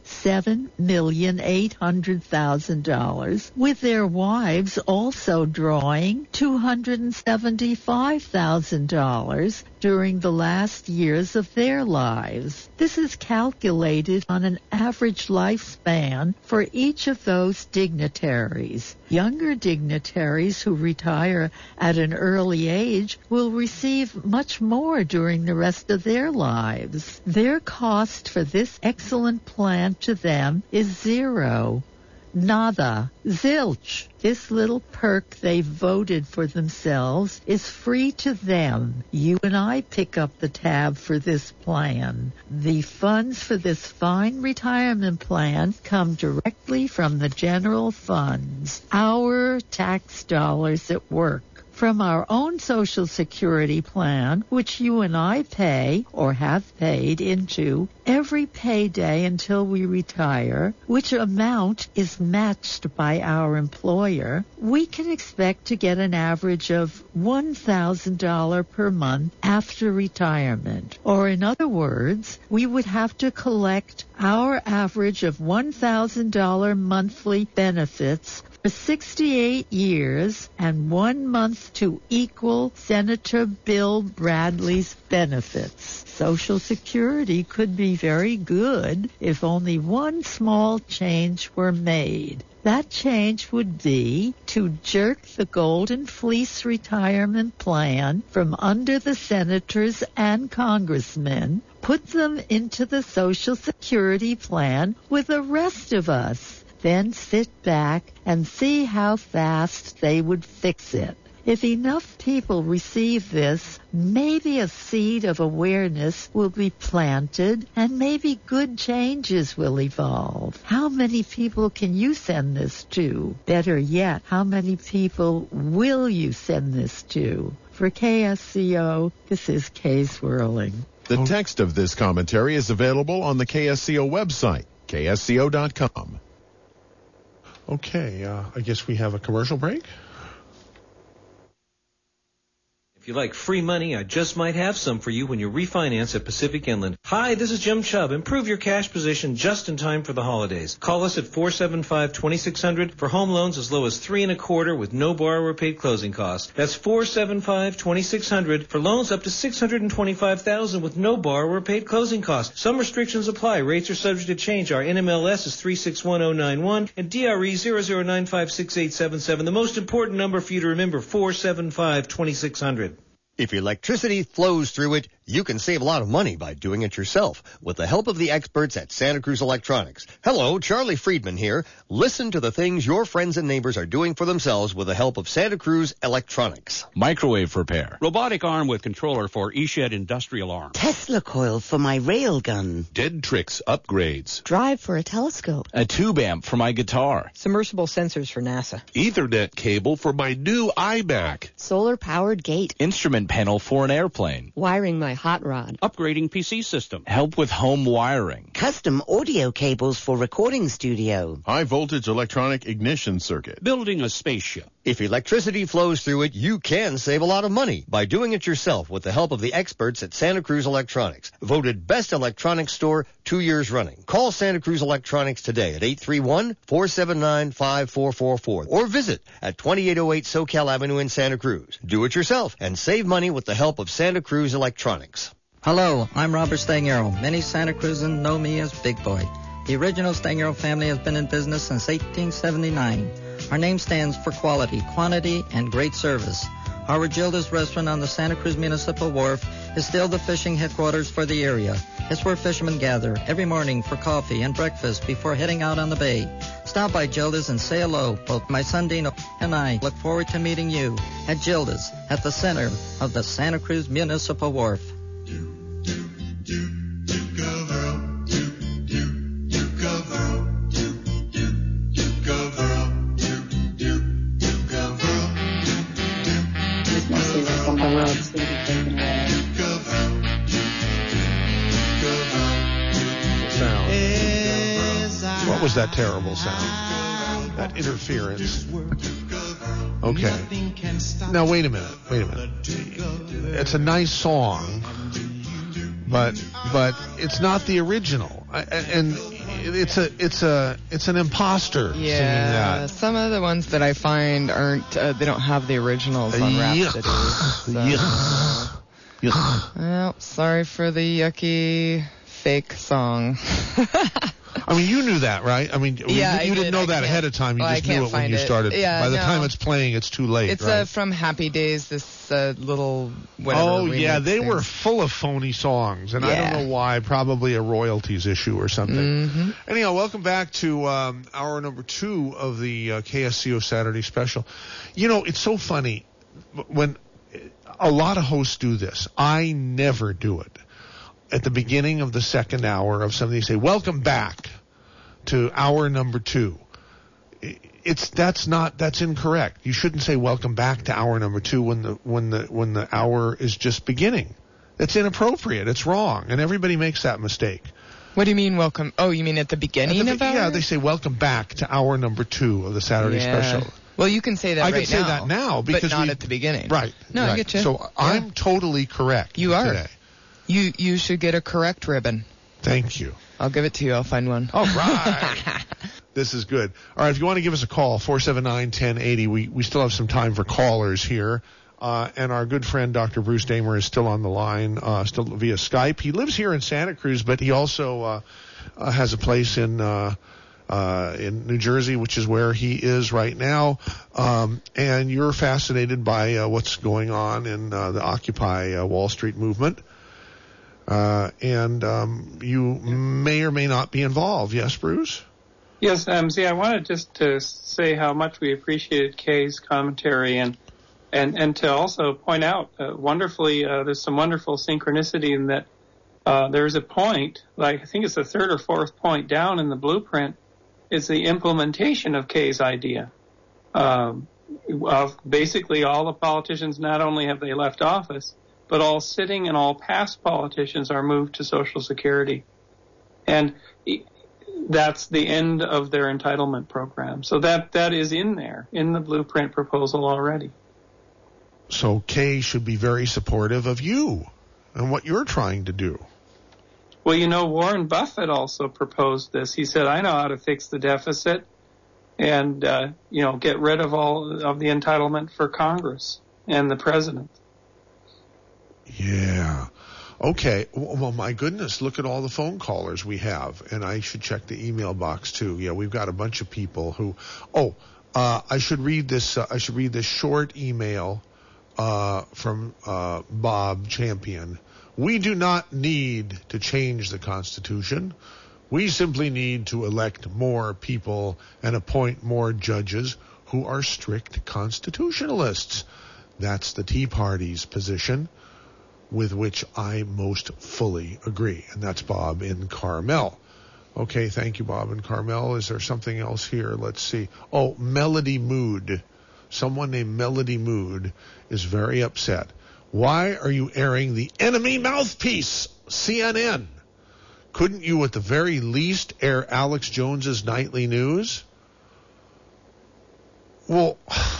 $7,800,000, with their wives also drawing $275,000 during the last years of their lives. This is calculated on an average lifespan for each of those dignitaries. Younger dignitaries who retire at an early age will receive much more during the rest of their lives. Their cost for this excellent plan to them is zero. Nada. Zilch. This little perk they voted for themselves is free to them. You and I pick up the tab for this plan. The funds for this fine retirement plan come directly from the general funds, our tax dollars at work. from our own Social Security plan, which you and I pay or have paid into every payday until we retire, which amount is matched by our employer, we can expect to get an average of $1,000 per month after retirement. Or in other words, we would have to collect our average of $1,000 monthly benefits for 68 years and 1 month to equal Senator Bill Bradley's benefits. Social Security could be very good if only one small change were made. That change would be to jerk the Golden Fleece retirement plan from under the senators and congressmen, put them into the Social Security plan with the rest of us, then sit back and see how fast they would fix it. If enough people receive this, maybe a seed of awareness will be planted and maybe good changes will evolve. How many people can you send this to? Better yet, how many people will you send this to? For KSCO, this is Kay Swirling. The text of this commentary is available on the KSCO website, ksco.com. Okay, I guess we have a commercial break. If you like free money, I just might have some for you when you refinance at Pacific Inland. Hi, this is Jim Chubb. Improve your cash position just in time for the holidays. Call us at 475-2600 for home loans as low as 3.25% with no borrower paid closing costs. That's 475-2600 for loans up to $625,000 with no borrower paid closing costs. Some restrictions apply. Rates are subject to change. Our NMLS is 361091 and DRE 00956877. The most important number for you to remember, 475-2600. If electricity flows through it, you can save a lot of money by doing it yourself with the help of the experts at Santa Cruz Electronics. Hello, Charlie Friedman here. Listen to the things your friends and neighbors are doing for themselves with the help of Santa Cruz Electronics. Microwave repair. Robotic arm with controller for eShed industrial arm. Tesla coil for my railgun. Dead tricks upgrades. Drive for a telescope. A tube amp for my guitar. Submersible sensors for NASA. Ethernet cable for my new iMac. Solar-powered gate. Instrument panel for an airplane. Wiring my hot rod. Upgrading PC system. Help with home wiring. Custom audio cables for recording studio. High voltage electronic ignition circuit. Building a spaceship. If electricity flows through it, you can save a lot of money by doing it yourself with the help of the experts at Santa Cruz Electronics. Voted best electronics store 2 years running. Call Santa Cruz Electronics today at 831-479-5444 or visit at 2808 SoCal Avenue in Santa Cruz. Do it yourself and save money with the help of Santa Cruz Electronics. Hello, I'm Robert Stangaro. Many Santa Cruzans know me as Big Boy. The original Stangaro family has been in business since 1879. Our name stands for quality, quantity, and great service. Our Gilda's restaurant on the Santa Cruz Municipal Wharf is still the fishing headquarters for the area. It's where fishermen gather every morning for coffee and breakfast before heading out on the bay. Stop by Gilda's and say hello. Both my son Dino and I look forward to meeting you at Gilda's at the center of the Santa Cruz Municipal Wharf. What was that terrible sound? That interference. Okay. Now wait a minute. It's a nice song, but it's not the original. And it's an imposter singing that. Some of the ones that I find aren't. They don't have the originals on Rhapsody. Well, sorry for the yucky fake song. I mean, you knew that, right? I mean, you didn't know that ahead of time. You just knew it when you started. Yeah, by the time it's playing, it's too late. It's right? From Happy Days, this little whatever. Oh, yeah, they were full of phony songs, and I don't know why. Probably a royalties issue or something. Mm-hmm. Anyhow, welcome back to hour number 2 of the KSCO Saturday Special. You know, it's so funny when a lot of hosts do this. I never do it. At the beginning of the second hour of something, they say, welcome back to hour number 2. That's incorrect. You shouldn't say welcome back to hour number 2 when the hour is just beginning. It's inappropriate. It's wrong, and everybody makes that mistake. What do you mean welcome? Oh, you mean at the beginning of hour? Yeah, they say welcome back to hour number 2 of the Saturday special. Well, you can say that right now. I can say that now because but not at the beginning. Right. No, right. I get you. So I'm totally correct. You are. Today. You should get a correct ribbon. Thank you. I'll give it to you. I'll find one. All right. This is good. All right, if you want to give us a call, 479-1080. We still have some time for callers here. And our good friend Dr. Bruce Damer is still on the line, still via Skype. He lives here in Santa Cruz, but he also has a place in New Jersey, which is where he is right now. And you're fascinated by what's going on in the Occupy Wall Street movement. And you may or may not be involved. Yes, Bruce? Yes, see, I wanted just to say how much we appreciated Kay's commentary and to also point out wonderfully, there's some wonderful synchronicity in that there's a point, like I think it's the third or fourth point down in the blueprint, is the implementation of Kay's idea. Of basically all the politicians, not only have they left office, but all sitting and all past politicians are moved to Social Security. And that's the end of their entitlement program. So that is in there, in the blueprint proposal already. So Kay should be very supportive of you and what you're trying to do. Well, you know, Warren Buffett also proposed this. He said, I know how to fix the deficit and, get rid of all of the entitlement for Congress and the president. Yeah. Okay. Well, my goodness, look at all the phone callers we have. And I should check the email box, too. Yeah, we've got a bunch of people who... I should read this short email from Bob Champion. We do not need to change the Constitution. We simply need to elect more people and appoint more judges who are strict constitutionalists. That's the Tea Party's position, with which I most fully agree. And that's Bob in Carmel. Okay, thank you, Bob in Carmel. Is there something else here? Let's see. Oh, Melody Mood. Someone named Melody Mood is very upset. Why are you airing the enemy mouthpiece, CNN? Couldn't you at the very least air Alex Jones's nightly news? Well,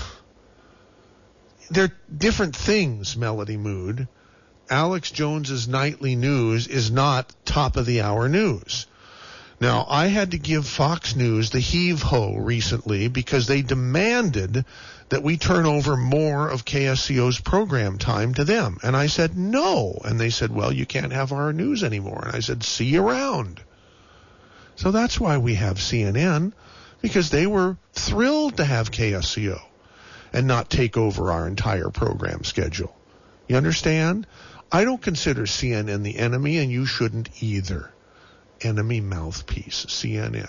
they're different things, Melody Mood. Alex Jones's nightly news is not top-of-the-hour news. Now, I had to give Fox News the heave-ho recently because they demanded that we turn over more of KSCO's program time to them. And I said, no. And they said, well, you can't have our news anymore. And I said, see you around. So that's why we have CNN, because they were thrilled to have KSCO and not take over our entire program schedule. You understand? I don't consider CNN the enemy, and you shouldn't either. Enemy mouthpiece, CNN.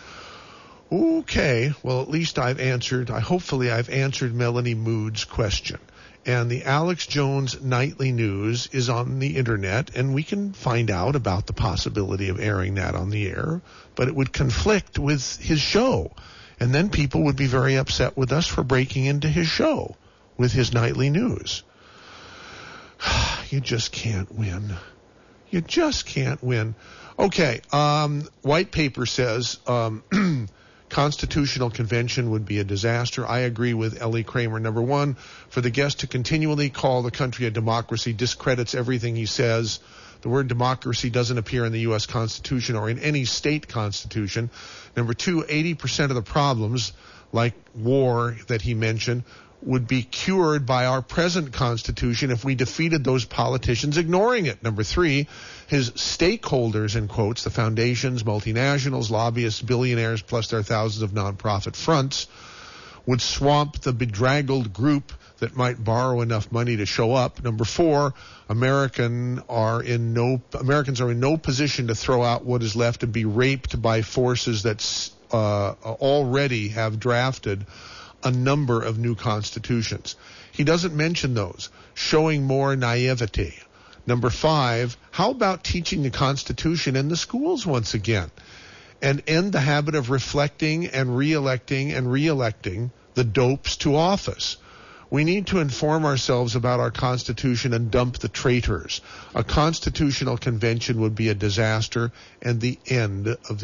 Okay, well, at least hopefully I've answered Melanie Mood's question. And the Alex Jones Nightly News is on the internet, and we can find out about the possibility of airing that on the air, but it would conflict with his show. And then people would be very upset with us for breaking into his show with his nightly news. You just can't win. You just can't win. Okay, White Paper says constitutional convention would be a disaster. I agree with Ellie Kramer. Number one, for the guest to continually call the country a democracy discredits everything he says. The word democracy doesn't appear in the U.S. Constitution or in any state constitution. Number two, 80% of the problems, like war that he mentioned, would be cured by our present Constitution if we defeated those politicians ignoring it. Number three, his stakeholders, in quotes, the foundations, multinationals, lobbyists, billionaires, plus their thousands of nonprofit fronts, would swamp the bedraggled group that might borrow enough money to show up. Number four, Americans are in no position to throw out what is left and be raped by forces that already have drafted a number of new constitutions. He doesn't mention those, showing more naivety. Number five, how about teaching the Constitution in the schools once again? and end the habit of reflecting and re-electing the dopes to office. We need to inform ourselves about our Constitution and dump the traitors. A constitutional convention would be a disaster and the end of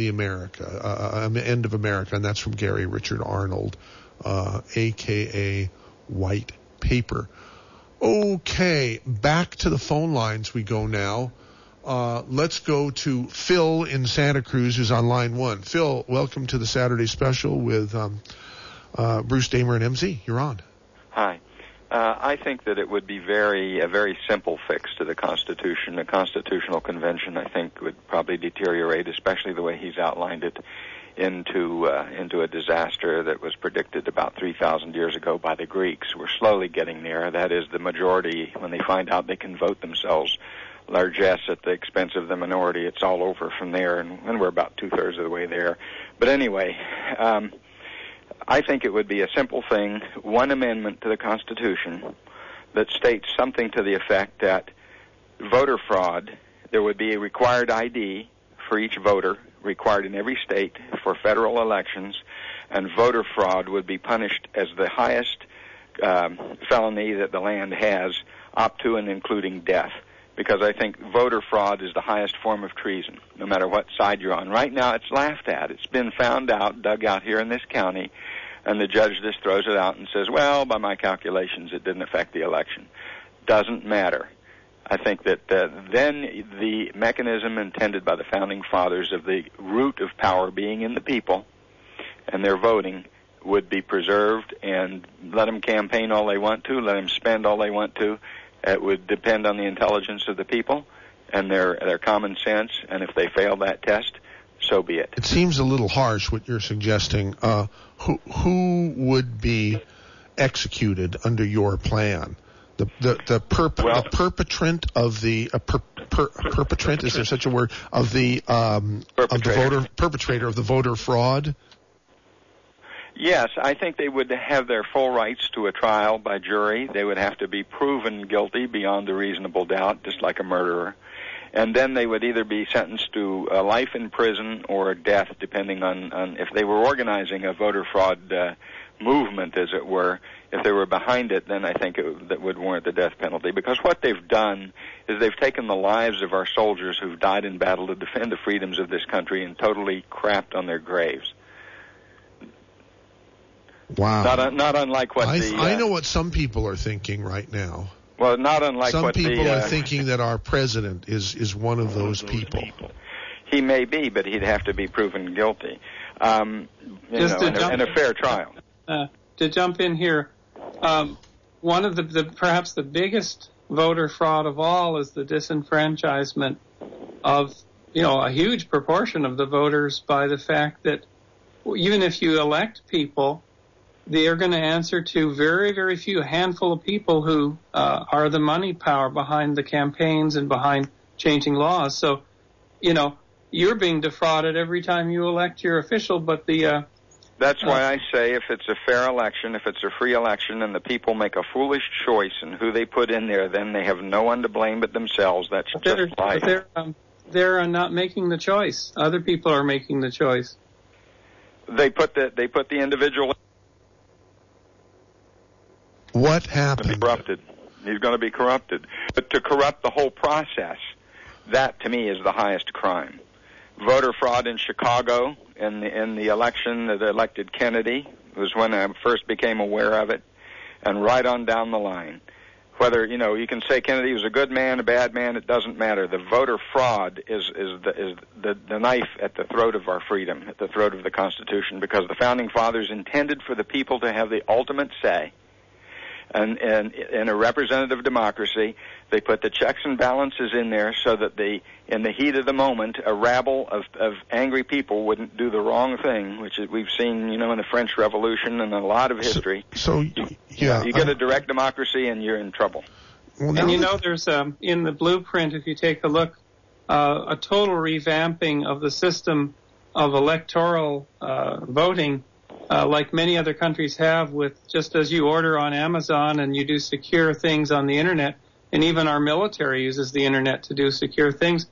end of America. And that's from Gary Richard Arnold, a.k.a. White Paper. Okay, back to the phone lines we go now. Let's go to Phil in Santa Cruz, who's on line 1. Phil, welcome to the Saturday Special with Bruce Damer and MZ. You're on. Hi. I think that it would be a very simple fix to the Constitution. A constitutional convention, I think, would probably deteriorate, especially the way he's outlined it, into a disaster that was predicted about 3,000 years ago by the Greeks. We're slowly getting there. That is, the majority, when they find out they can vote themselves, largesse at the expense of the minority, it's all over from there, and we're about 2/3 of the way there. But anyway, I think it would be a simple thing, one amendment to the Constitution that states something to the effect that voter fraud, there would be a required ID for each voter, required in every state for federal elections, and voter fraud would be punished as the highest felony that the land has, up to and including death. Because I think voter fraud is the highest form of treason, no matter what side you're on. Right now, it's laughed at. It's been found out, dug out here in this county, and the judge just throws it out and says, well, by my calculations, it didn't affect the election. Doesn't matter. I think that then the mechanism intended by the Founding Fathers of the root of power being in the people and their voting would be preserved, and let them campaign all they want to, let them spend all they want to. It would depend on the intelligence of the people and their common sense, and if they fail that test, so be it. It seems a little harsh what you're suggesting. Who would be executed under your plan? The perpetrant of the perpetrant, is there such a word, of the perpetrator of the voter fraud? Yes, I think they would have their full rights to a trial by jury. They would have to be proven guilty beyond a reasonable doubt, just like a murderer. And then they would either be sentenced to life in prison or death, depending on if they were organizing a voter fraud movement, as it were. If they were behind it, then I think that would warrant the death penalty. Because what they've done is they've taken the lives of our soldiers who've died in battle to defend the freedoms of this country and totally crapped on their graves. Wow. Not unlike what I know what some people are thinking right now. Well, not unlike some what people are thinking that our president is one of those people. He may be, but he'd have to be proven guilty, in a fair trial. To jump in here, one of the perhaps the biggest voter fraud of all is the disenfranchisement of a huge proportion of the voters by the fact that even if you elect people, they are going to answer to very, very few, a handful of people who are the money power behind the campaigns and behind changing laws. So, you're being defrauded every time you elect your official, but That's why I say if it's a fair election, if it's a free election, and the people make a foolish choice in who they put in there, then they have no one to blame but themselves. That's just life. They're not making the choice. Other people are making the choice. They put the individual. What happened? Corrupted. He's going to be corrupted. But to corrupt the whole process, that to me is the highest crime. Voter fraud in Chicago in the election that elected Kennedy was when I first became aware of it, and right on down the line. Whether you can say Kennedy was a good man, a bad man, it doesn't matter. The voter fraud is the knife at the throat of our freedom, at the throat of the Constitution, because the Founding Fathers intended for the people to have the ultimate say. And in a representative democracy, they put the checks and balances in there so that in the heat of the moment, a rabble of angry people wouldn't do the wrong thing, which we've seen, in the French Revolution and a lot of history. You get a direct democracy and you're in trouble. Well, and there's in the blueprint, if you take a look, a total revamping of the system of electoral voting. Like many other countries have, with just as you order on Amazon and you do secure things on the internet, and even our military uses the internet to do secure things,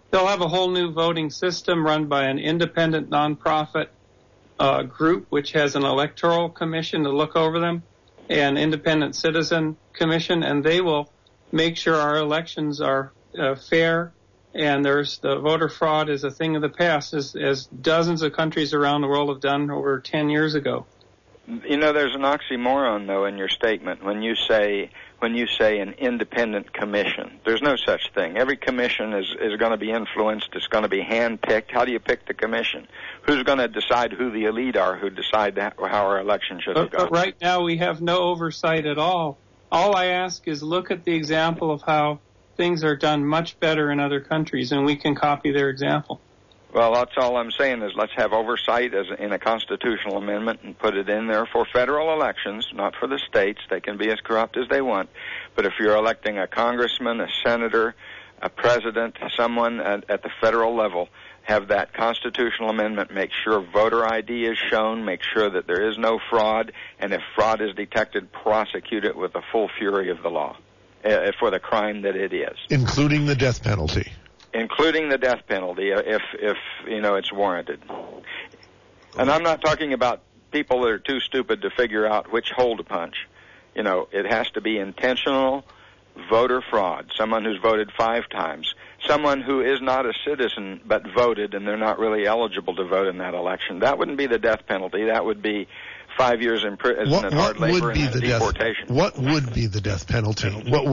they'll have a whole new voting system run by an independent nonprofit group, which has an electoral commission to look over them, an independent citizen commission, and they will make sure our elections are fair. And the voter fraud is a thing of the past, as dozens of countries around the world have done over 10 years ago. You know, there's an oxymoron, though, in your statement when you say an independent commission. There's no such thing. Every commission is going to be influenced. It's going to be hand-picked. How do you pick the commission? Who's going to decide who the elite are who decide how our election should go? But right now we have no oversight at all. All I ask is look at the example of how things are done much better in other countries, and we can copy their example. Well, that's all I'm saying is let's have oversight in a constitutional amendment and put it in there for federal elections, not for the states. They can be as corrupt as they want. But if you're electing a congressman, a senator, a president, someone at the federal level, have that constitutional amendment, make sure voter ID is shown, make sure that there is no fraud, and if fraud is detected, prosecute it with the full fury of the law for the crime that it is. Including the death penalty. Including the death penalty, if you know it's warranted. And I'm not talking about people that are too stupid to figure out which hole to punch. You know, it has to be intentional voter fraud. Someone who's voted 5 times. Someone who is not a citizen but voted and they're not really eligible to vote in that election. That wouldn't be the death penalty. That would be 5 years in prison and hard labor and deportation. What would be the death penalty?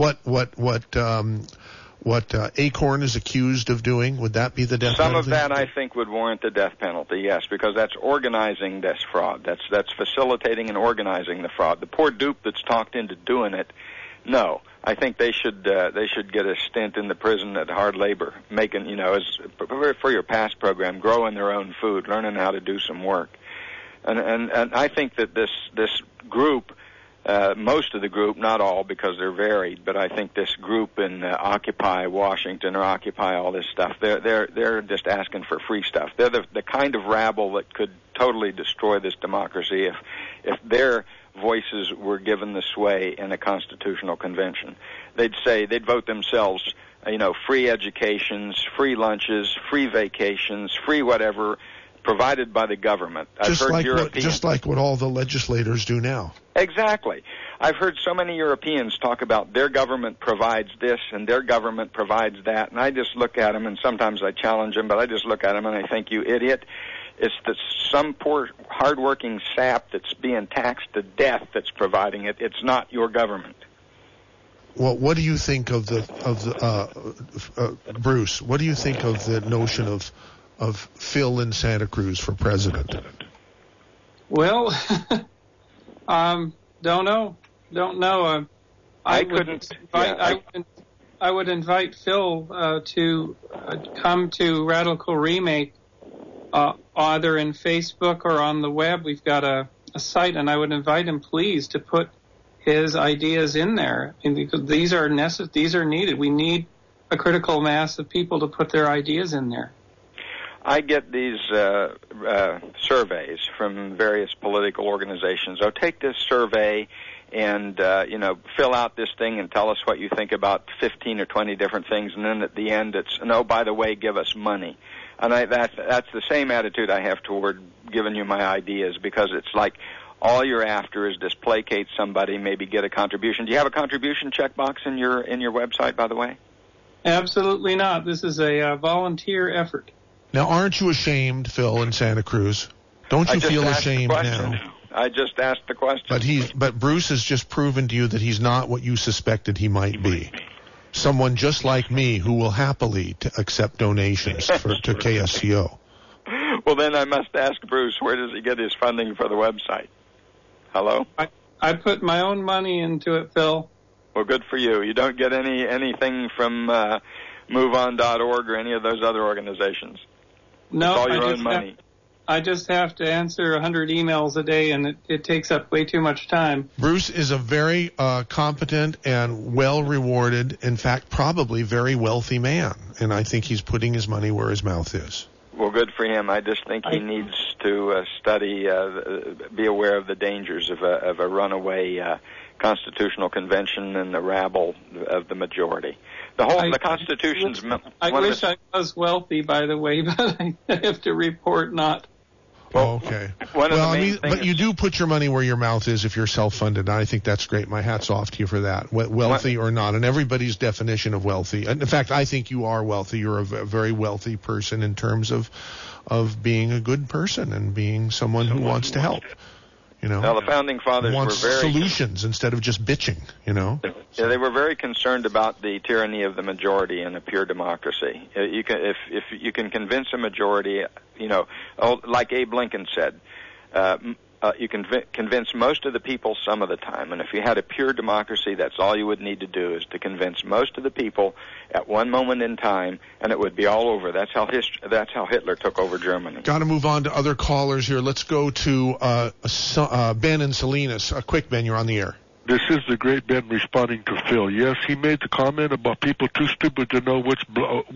What Acorn is accused of doing, would that be the death penalty? Some of that, I think, would warrant the death penalty, yes, because that's organizing this fraud. That's facilitating and organizing the fraud. The poor dupe that's talked into doing it, no. I think they should get a stint in the prison at hard labor, making, you know, as for your PASS program, growing their own food, learning how to do some work. And I think that this group, most of the group, not all because they're varied, but I think this group in Occupy Washington or Occupy all this stuff, they're just asking for free stuff. They're the kind of rabble that could totally destroy this democracy if their voices were given the sway in a constitutional convention. They'd vote themselves, you know, free educations, free lunches, free vacations, free whatever, provided by the government. Just like what all the legislators do now. Exactly. I've heard so many Europeans talk about their government provides this and their government provides that, and I just look at them, and sometimes I challenge them, but I just look at them and I think, you idiot. It's some poor, hardworking sap that's being taxed to death that's providing it. It's not your government. Well, what do you think of Bruce? What do you think of the notion of Phil in Santa Cruz for president? Well, don't know. I would invite Phil to come to Radical Remake, either in Facebook or on the web. We've got a site, and I would invite him, please, to put his ideas in there, and because these are needed. We need a critical mass of people to put their ideas in there. I get these surveys from various political organizations. Oh, take this survey and, fill out this thing and tell us what you think about 15 or 20 different things. And then at the end it's, and oh, by the way, give us money. And that's the same attitude I have toward giving you my ideas, because it's like all you're after is just placate somebody, maybe get a contribution. Do you have a contribution checkbox in your website, by the way? Absolutely not. This is a volunteer effort. Now, aren't you ashamed, Phil, in Santa Cruz? Don't you feel ashamed now? I just asked the question. But Bruce has just proven to you that he's not what you suspected he might be. Someone just like me who will happily accept donations to KSCO. Well, then I must ask Bruce, where does he get his funding for the website? Hello? I put my own money into it, Phil. Well, good for you. You don't get anything from MoveOn.org or any of those other organizations. No, it's all your own money. I just have to answer 100 emails a day, and it takes up way too much time. Bruce is a very competent and well-rewarded, in fact, probably very wealthy man, and I think he's putting his money where his mouth is. Well, good for him. I just think he needs to be aware of the dangers of a runaway constitutional convention and the rabble of the majority. The Constitution's... I wish I was wealthy, by the way, but I have to report not. Oh, okay. But you do put your money where your mouth is if you're self-funded. I think that's great. My hat's off to you for that, wealthy or not. And everybody's definition of wealthy. In fact, I think you are wealthy. You're a very wealthy person in terms of being a good person and being someone who wants to help. Now, the founding fathers wants were very solutions instead of just bitching. Yeah, they were very concerned about the tyranny of the majority in a pure democracy. If you can convince a majority, like Abe Lincoln said, you can convince most of the people some of the time. And if you had a pure democracy, that's all you would need to do is to convince most of the people at one moment in time, and it would be all over. That's how Hitler took over Germany. Got to move on to other callers here. Let's go to Ben in Salinas. Quick, Ben, you're on the air. This is the great Ben responding to Phil. Yes, he made the comment about people too stupid to know with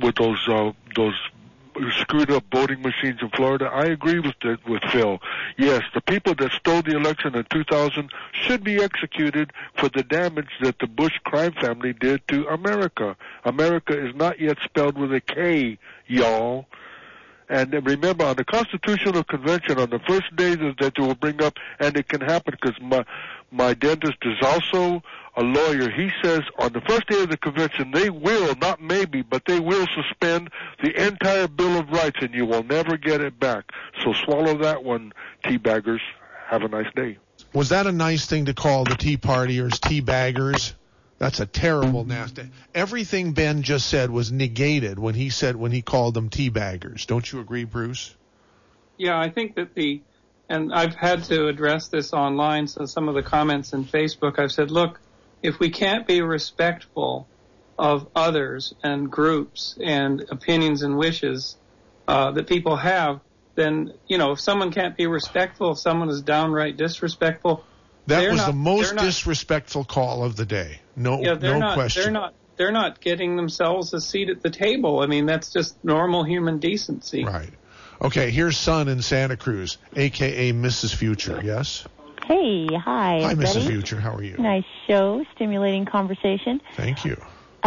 those screwed up voting machines in Florida. I agree with Phil. Yes, the people that stole the election in 2000 should be executed for the damage that the Bush crime family did to America. America is not yet spelled with a K, y'all. And remember, on the Constitutional Convention, on the first day that they will bring up, and it can happen because my dentist is also a lawyer. He says on the first day of the convention, they will, not maybe, but they will suspend the entire Bill of Rights, and you will never get it back. So swallow that one, teabaggers. Have a nice day. Was that a nice thing to call the Tea Partiers teabaggers? That's a terrible, nasty. Everything Ben just said was negated when he called them teabaggers. Don't you agree, Bruce? Yeah, I think that and I've had to address this online, so some of the comments in Facebook, I've said, look, if we can't be respectful of others and groups and opinions and wishes that people have, then, if someone can't be respectful, if someone is downright disrespectful, that was the most disrespectful call of the day. No question. They're not getting themselves a seat at the table. I mean, that's just normal human decency. Right. Okay, here's Son in Santa Cruz, a.k.a. Mrs. Future, yes? Hey, hi, Hi, everybody. Mrs. Future, how are you? Nice show, stimulating conversation. Thank you.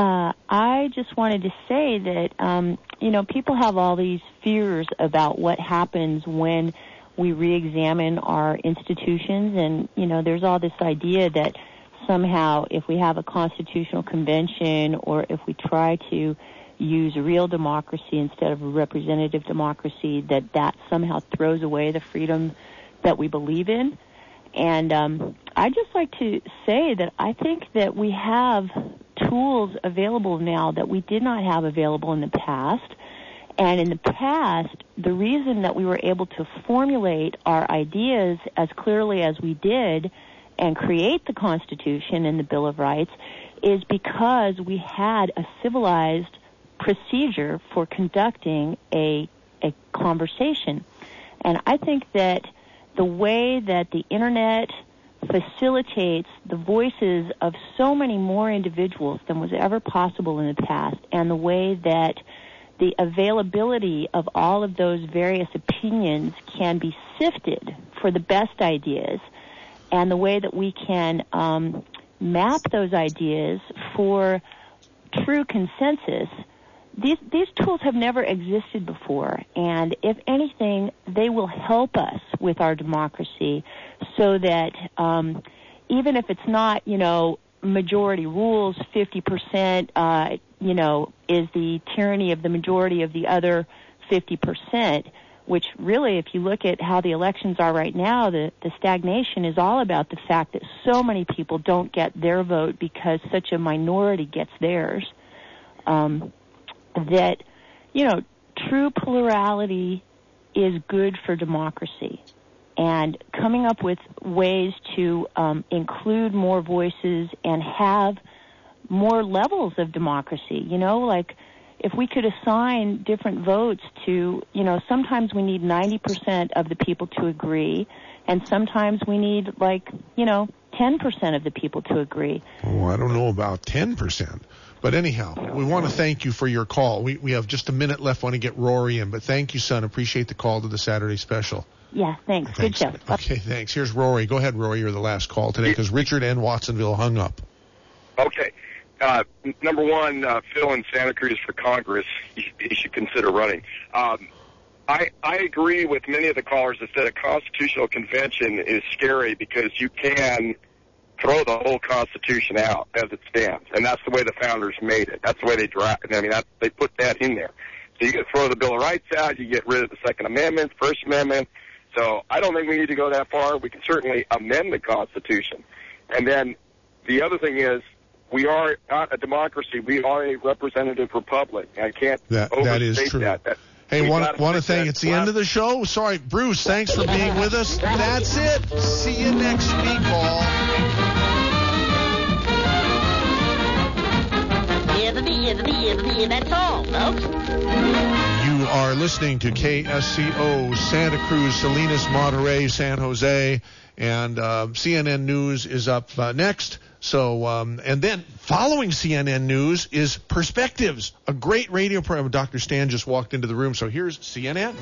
I just wanted to say that, people have all these fears about what happens when we re-examine our institutions, and, there's all this idea that somehow if we have a constitutional convention or if we try to use real democracy instead of a representative democracy, that somehow throws away the freedom that we believe in. And I'd just like to say that I think that we have tools available now that we did not have available in the past. And in the past, the reason that we were able to formulate our ideas as clearly as we did and create the Constitution and the Bill of Rights is because we had a civilized procedure for conducting a conversation. And I think that the way that the Internet facilitates the voices of so many more individuals than was ever possible in the past, and the way that the availability of all of those various opinions can be sifted for the best ideas, and the way that we can map those ideas for true consensus, these tools have never existed before, and if anything, they will help us with our democracy so that even if it's not, majority rules, 50%, is the tyranny of the majority of the other 50%, which really, if you look at how the elections are right now, the stagnation is all about the fact that so many people don't get their vote because such a minority gets theirs. That, true plurality is good for democracy. And coming up with ways to include more voices and have more levels of democracy, like if we could assign different votes to, sometimes we need 90% of the people to agree, and sometimes we need 10% of the people to agree. Oh, I don't know about 10%. But anyhow, we want to thank you for your call. We have just a minute left. Want to get Rory in, but thank you, son. Appreciate the call to the Saturday special. Yeah, thanks. Good show. Okay, thanks. Here's Rory. Go ahead, Rory. You're the last call today because Richard and Watsonville hung up. Okay. Number one, Phil in Santa Cruz for Congress. He should consider running. I agree with many of the callers that said a constitutional convention is scary because you can throw the whole Constitution out as it stands, and that's the way the founders made it. That's the way they drafted. I mean, they put that in there. So you can throw the Bill of Rights out. You get rid of the Second Amendment, First Amendment. So I don't think we need to go that far. We can certainly amend the Constitution. And then the other thing is we are not a democracy. We are a representative republic. I can't overstate that is true. that. Hey, want to thank. It's the end of the show. Sorry, Bruce. Thanks for being with us. That's it. See you next week, all. That's all, folks. You are listening to KSCO Santa Cruz, Salinas, Monterey, San Jose, and CNN News is up next. So, and then following CNN News is Perspectives, a great radio program. Dr. Stan just walked into the room, so here's CNN.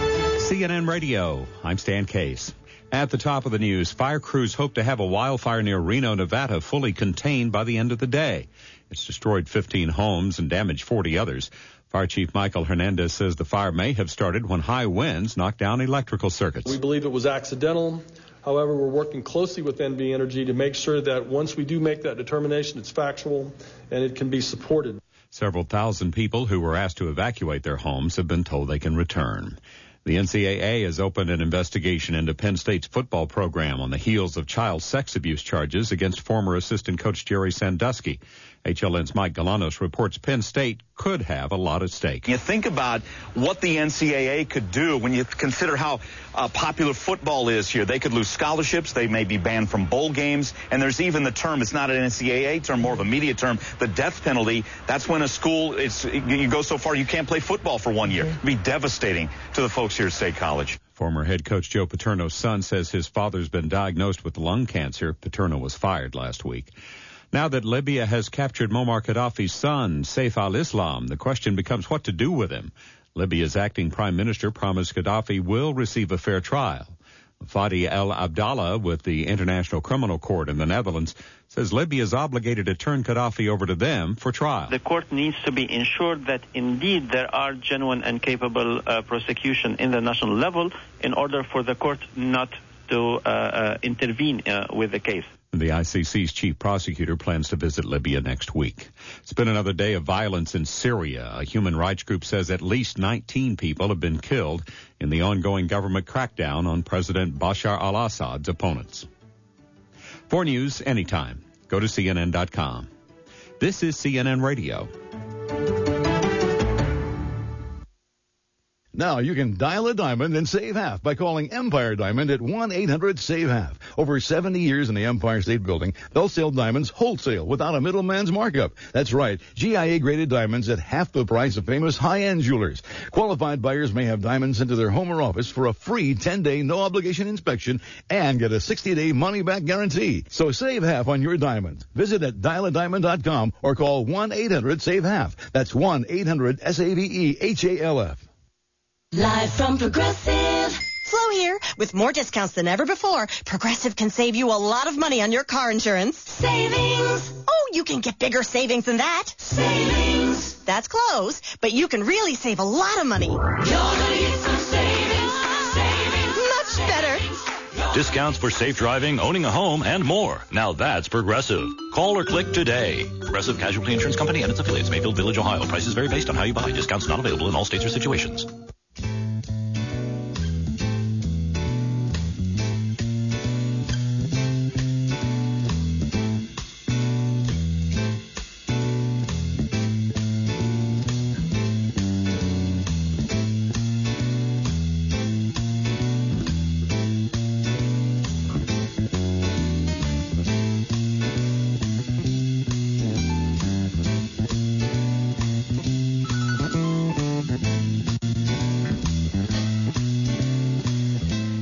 CNN Radio. I'm Stan Case. At the top of the news, fire crews hope to have a wildfire near Reno, Nevada fully contained by the end of the day. It's destroyed 15 homes and damaged 40 others. Fire Chief Michael Hernandez says the fire may have started when high winds knocked down electrical circuits. We believe it was accidental. However, we're working closely with NV Energy to make sure that once we do make that determination, it's factual and it can be supported. Several thousand people who were asked to evacuate their homes have been told they can return. The NCAA has opened an investigation into Penn State's football program on the heels of child sex abuse charges against former assistant coach Jerry Sandusky. HLN's Mike Galanos reports Penn State could have a lot at stake. You think about what the NCAA could do when you consider how popular football is here. They could lose scholarships. They may be banned from bowl games. And there's even the term, it's not an NCAA term, more of a media term, the death penalty. That's when a school, you go so far you can't play football for 1 year. It'd be devastating to the folks here at State College. Former head coach Joe Paterno's son says his father's been diagnosed with lung cancer. Paterno was fired last week. Now that Libya has captured Muammar Gaddafi's son, Saif al-Islam, the question becomes what to do with him. Libya's acting prime minister promised Gaddafi will receive a fair trial. Fadi El-Abdallah with the International Criminal Court in the Netherlands says Libya is obligated to turn Gaddafi over to them for trial. The court needs to be ensured that indeed there are genuine and capable prosecution in the national level in order for the court not to intervene with the case. The ICC's chief prosecutor plans to visit Libya next week. It's been another day of violence in Syria. A human rights group says at least 19 people have been killed in the ongoing government crackdown on President Bashar al-Assad's opponents. For news anytime, go to CNN.com. This is CNN Radio. Now you can dial a diamond and save half by calling Empire Diamond at 1-800-SAVE-HALF. Over 70 years in the Empire State Building, they'll sell diamonds wholesale without a middleman's markup. That's right, GIA-graded diamonds at half the price of famous high-end jewelers. Qualified buyers may have diamonds sent to their home or office for a free 10-day no-obligation inspection and get a 60-day money-back guarantee. So save half on your diamonds. Visit at dialadiamond.com or call 1-800-SAVE-HALF. That's 1-800-SAVE-HALF. Live from Progressive. Flo here. With more discounts than ever before, Progressive can save you a lot of money on your car insurance. Savings. Oh, you can get bigger savings than that. Savings. That's close, but you can really save a lot of money. You're gonna get some savings. Savings. Much better. Discounts for safe driving, owning a home, and more. Now that's Progressive. Call or click today. Progressive Casualty Insurance Company and its affiliates, Mayfield Village, Ohio. Prices vary based on how you buy. Discounts not available in all states or situations.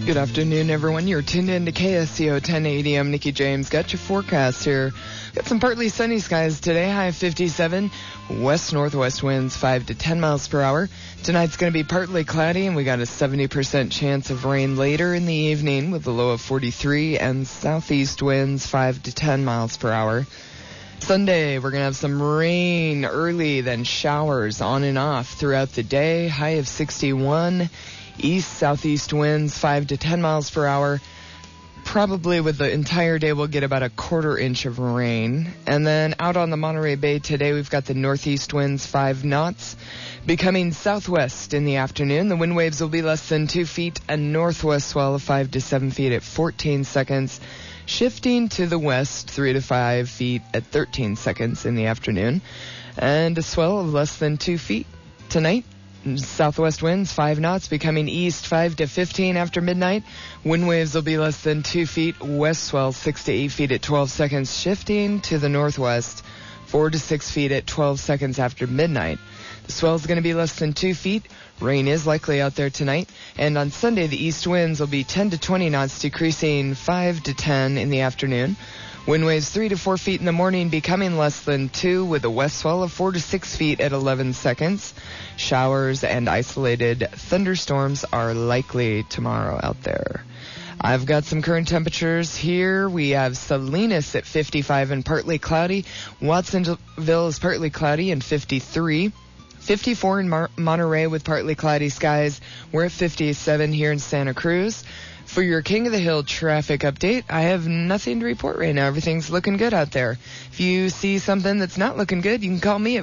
Good afternoon, everyone. You're tuned in to KSCO 1080. I'm Nikki James. Got your forecast here. Got some partly sunny skies today. High of 57. West-northwest winds 5 to 10 miles per hour. Tonight's going to be partly cloudy, and we got a 70% chance of rain later in the evening with a low of 43 and southeast winds 5 to 10 miles per hour. Sunday, we're going to have some rain early, then showers on and off throughout the day. High of 61. East-southeast winds 5 to 10 miles per hour. Probably with the entire day we'll get about a quarter inch of rain. And then out on the Monterey Bay today we've got the northeast winds 5 knots becoming southwest in the afternoon. The wind waves will be less than 2 feet. A northwest swell of 5 to 7 feet at 14 seconds. Shifting to the west 3 to 5 feet at 13 seconds in the afternoon. And a swell of less than 2 feet tonight. Southwest winds 5 knots becoming east 5 to 15 after midnight. Wind waves will be less than 2 feet. West swell 6 to 8 feet at 12 seconds. Shifting to the northwest 4 to 6 feet at 12 seconds after midnight. The swell is going to be less than 2 feet. Rain is likely out there tonight. And on Sunday, the east winds will be 10 to 20 knots, decreasing 5 to 10 in the afternoon. Wind waves 3 to 4 feet in the morning, becoming less than 2 with a west swell of 4 to 6 feet at 11 seconds. Showers and isolated thunderstorms are likely tomorrow out there. I've got some current temperatures here. We have Salinas at 55 and partly cloudy. Watsonville is partly cloudy and 53. 54 in Monterey with partly cloudy skies. We're at 57 here in Santa Cruz. For your King of the Hill traffic update, I have nothing to report right now. Everything's looking good out there. If you see something that's not looking good, you can call me at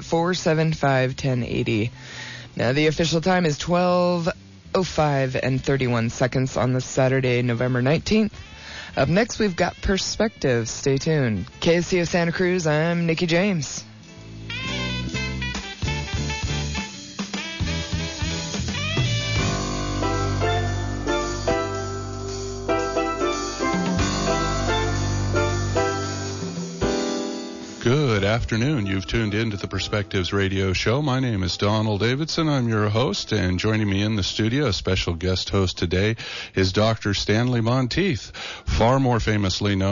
475-1080. Now, the official time is 12:05 and 31 seconds on the Saturday, November 19th. Up next, we've got Perspective. Stay tuned. KSCO Santa Cruz, I'm Nikki James. Good afternoon. You've tuned in to the Perspectives Radio Show. My name is Donald Davidson. I'm your host, and joining me in the studio, a special guest host today, is Dr. Stanley Monteith, far more famously known